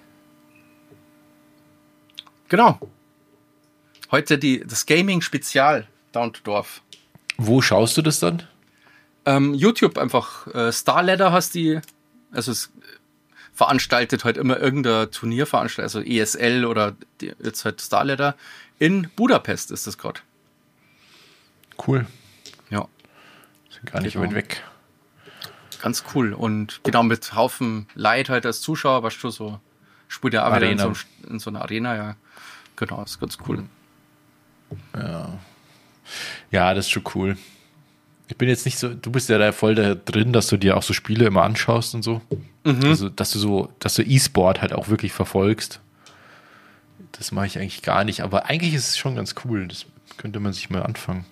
Genau. Heute die, das Gaming-Spezial Down to Dorf. Wo schaust du das dann? Ähm, YouTube einfach. Äh, Starladder hast die, also es veranstaltet halt immer irgendein Turnierveranstaltung, also E S L oder die, jetzt halt Starladder. In Budapest ist das gerade. Cool. Ja. Sind gar nicht Genau. weit weg. Ganz cool. Und genau mit Haufen Leid halt als Zuschauer, weißt du, so spielt ja auch wieder in so, Arena. in so einer Arena, ja. Genau, ist ganz cool. Ja. Ja, das ist schon cool. Ich bin jetzt nicht so, du bist ja da voll da drin, dass du dir auch so Spiele immer anschaust und so. Mhm. Also, dass du so, dass du E-Sport halt auch wirklich verfolgst. Das mache ich eigentlich gar nicht, aber eigentlich ist es schon ganz cool. Das könnte man sich mal anfangen.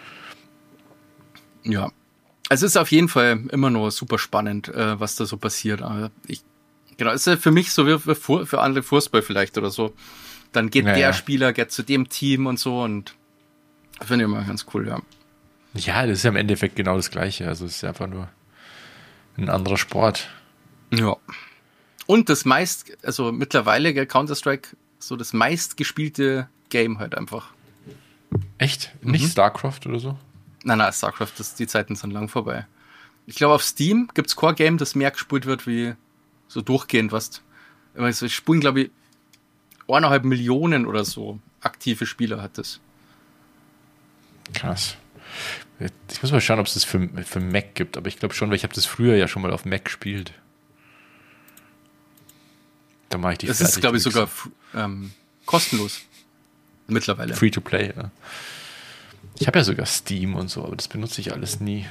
Ja. Also es ist auf jeden Fall immer noch super spannend, äh, was da so passiert. Aber ich, genau, es ist ja für mich so wie für, für andere Fußball vielleicht oder so. Dann geht Ja, der ja. Spieler, geht zu dem Team und so und finde ich immer ganz cool, ja. Ja, das ist ja im Endeffekt genau das Gleiche. Also es ist ja einfach nur ein anderer Sport. Ja. Und das meist, also mittlerweile gell, Counter-Strike, so das meistgespielte Game halt einfach. Echt? Nicht StarCraft oder so? Nein, nein, StarCraft, das, die Zeiten sind lang vorbei. Ich glaube, auf Steam gibt's kein Game, das mehr gespielt wird, wie so durchgehend, was. Es spielen, glaube ich, eineinhalb Millionen oder so aktive Spieler hat das. Krass. Ich muss mal schauen, ob es das für, für Mac gibt, aber ich glaube schon, weil ich habe das früher ja schon mal auf Mac gespielt. Da mache ich die Das fertig, ist, glaube ich, die sogar ähm, kostenlos. Mittlerweile. Free to play, ja. Ich habe ja sogar Steam und so, aber das benutze ich alles nie.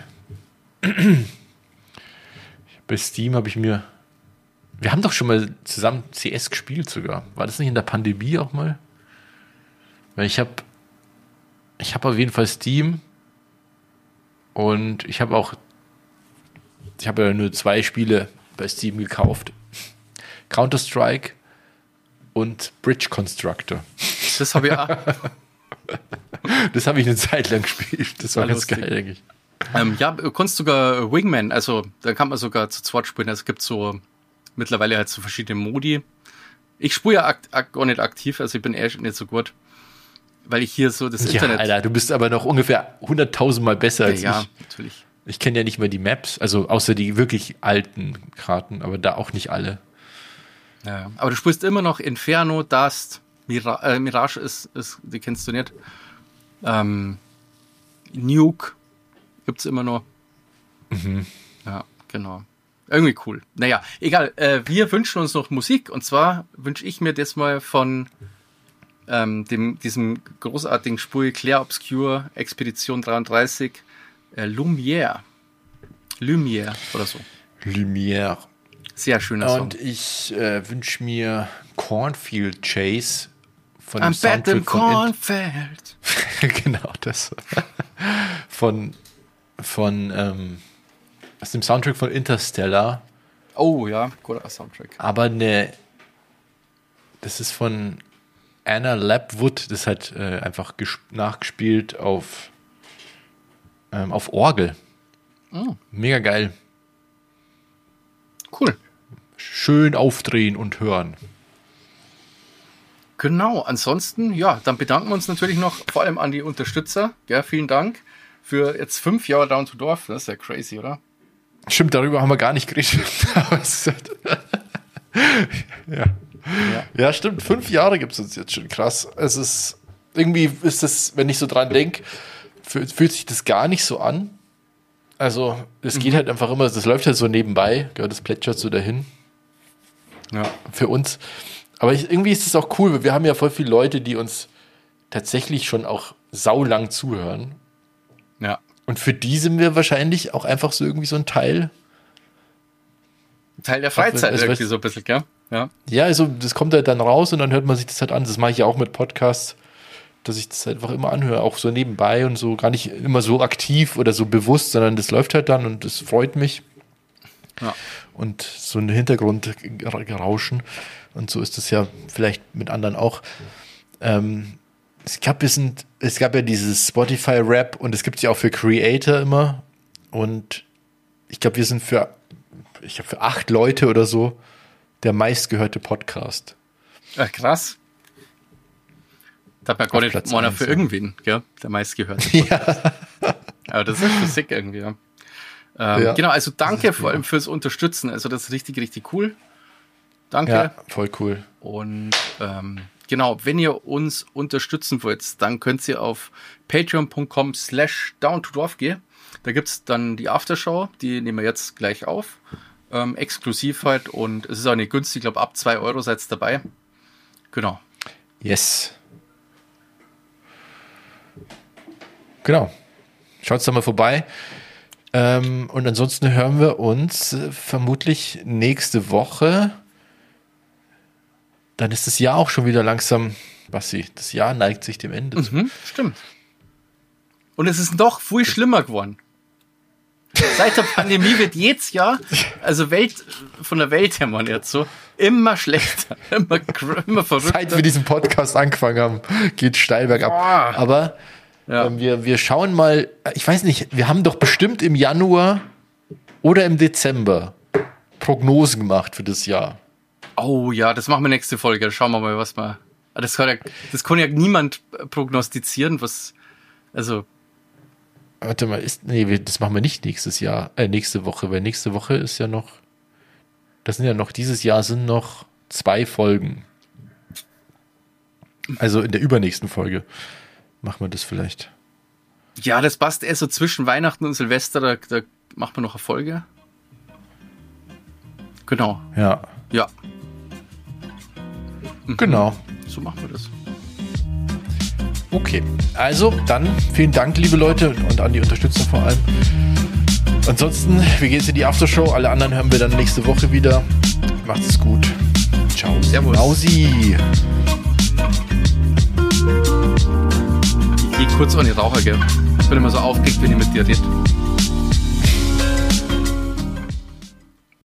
Bei Steam habe ich mir. Wir haben doch schon mal zusammen C S gespielt sogar. War das nicht in der Pandemie auch mal? Weil ich habe. Ich habe auf jeden Fall Steam und ich habe auch. Ich habe ja nur zwei Spiele bei Steam gekauft: Counter-Strike und Bridge Constructor. Das habe ich auch. Das habe ich eine Zeit lang gespielt. Das war Ah, ganz lustig. geil, denke ich. ähm, ja, du kannst sogar Wingman, also da kann man sogar zu zweit spielen. Also es gibt so mittlerweile halt so verschiedene Modi. Ich spiele ja akt, akt, gar nicht aktiv, also ich bin eher nicht so gut, weil ich hier so das Ja, Internet... Alter, du bist aber noch ungefähr hunderttausend Mal besser als ja, ich. natürlich. Ich kenne ja nicht mehr die Maps, also außer die wirklich alten Karten, aber da auch nicht alle. Ja, aber du spielst immer noch Inferno, Dust, Mira äh, Mirage ist, ist, die kennst du nicht. Ähm, Nuke gibt's immer noch. Mhm. Ja, genau. Irgendwie cool. Naja, egal. Äh, wir wünschen uns noch Musik und zwar wünsche ich mir das mal von ähm, dem, diesem großartigen Spiel Clair Obscure Expedition dreiunddreißig äh, Lumière. Lumière oder so. Lumière. Sehr schöner Song. Und ich äh, wünsche mir Cornfield Chase von Am dem Bett im Soundtrack von In- Kornfeld. genau das. von von ähm, aus dem Soundtrack von Interstellar. Oh ja, guter Soundtrack. Aber eine, das ist von Anna Lapwood, das hat äh, einfach ges- nachgespielt auf, ähm, auf Orgel. Oh, Mega geil. cool. Schön aufdrehen und hören. Genau, ansonsten, ja, dann bedanken wir uns natürlich noch vor allem an die Unterstützer. Ja, vielen Dank für jetzt fünf Jahre Down to Dorf. Das ist ja crazy, oder? Stimmt, darüber haben wir gar nicht geredet. Aber es ist halt ja. Ja. ja, stimmt. Fünf Jahre gibt es uns jetzt schon. Krass. Es ist, irgendwie ist das, wenn ich so dran denke, fühlt, fühlt sich das gar nicht so an. Also, es geht halt einfach immer, das läuft halt so nebenbei. Ja, das plätschert so dahin. Ja. Für uns. Aber ich, irgendwie ist es auch cool, weil wir haben ja voll viele Leute, die uns tatsächlich schon auch saulang zuhören. Ja. Und für die sind wir wahrscheinlich auch einfach so irgendwie so ein Teil. Teil der Freizeit Also, irgendwie weißt- so ein bisschen, gell? Ja. Ja, also das kommt halt dann raus und dann hört man sich das halt an. Das mache ich ja auch mit Podcasts, dass ich das einfach immer anhöre, auch so nebenbei und so, gar nicht immer so aktiv oder so bewusst, sondern das läuft halt dann und das freut mich. Ja. Und so ein Hintergrundrauschen. Und so ist es ja vielleicht mit anderen auch. Ähm, ich glaube, wir sind, es gab ja dieses Spotify-Rap und es gibt es ja auch für Creator immer. Und ich glaube, wir sind für, ich glaube, für acht Leute oder so der meistgehörte Podcast. Ach, krass. Da hat man gar nicht meiner für irgendwen, gell? Der meistgehörte Podcast. Ja. Aber das ist schon sick irgendwie, ja. Ähm, ja, genau, also danke vor allem fürs Unterstützen. Also das ist richtig, richtig cool. Danke. Ja, voll cool. Und ähm, genau, wenn ihr uns unterstützen wollt, dann könnt ihr auf patreon.com slash down to dwarf gehen. Da gibt es dann die Aftershow, die nehmen wir jetzt gleich auf. Ähm, exklusiv halt und es ist auch nicht günstig, ich glaube ab zwei Euro seid ihr dabei. Genau. Yes. Genau. Schaut da mal vorbei. Ähm, und ansonsten hören wir uns äh, vermutlich nächste Woche. Dann ist das Jahr auch schon wieder langsam, Basti, das Jahr neigt sich dem Ende. Mhm, stimmt. Und es ist doch viel schlimmer geworden. Seit der Pandemie wird jedes Jahr, also Welt, von der Welt her man jetzt so, immer schlechter, immer, immer verrückter. Seit wir diesen Podcast angefangen haben, geht steil bergab. Boah. Aber ja. ähm, wir, wir schauen mal, ich weiß nicht, wir haben doch bestimmt im Januar oder im Dezember Prognosen gemacht für das Jahr. Oh ja, das machen wir nächste Folge. Da schauen wir mal, was wir. Das kann ja, das kann ja niemand prognostizieren, was. Also. Warte mal, ist, nee, das machen wir nicht nächstes Jahr, äh, nächste Woche, weil nächste Woche ist ja noch. Das sind ja noch, dieses Jahr sind noch zwei Folgen. Also in der übernächsten Folge machen wir das vielleicht. Ja, das passt eher so zwischen Weihnachten und Silvester, da, da machen wir noch eine Folge. Genau. Ja. Ja. Genau. So machen wir das. Okay, also dann vielen Dank, liebe Leute, und an die Unterstützer vor allem. Ansonsten, wir gehen jetzt in die Aftershow. Alle anderen hören wir dann nächste Woche wieder. Macht's es gut. Ciao. Servus. Mausi. Ich geh kurz an die Raucher, gell? Ich bin immer so aufgeregt, wenn ich mit dir rede.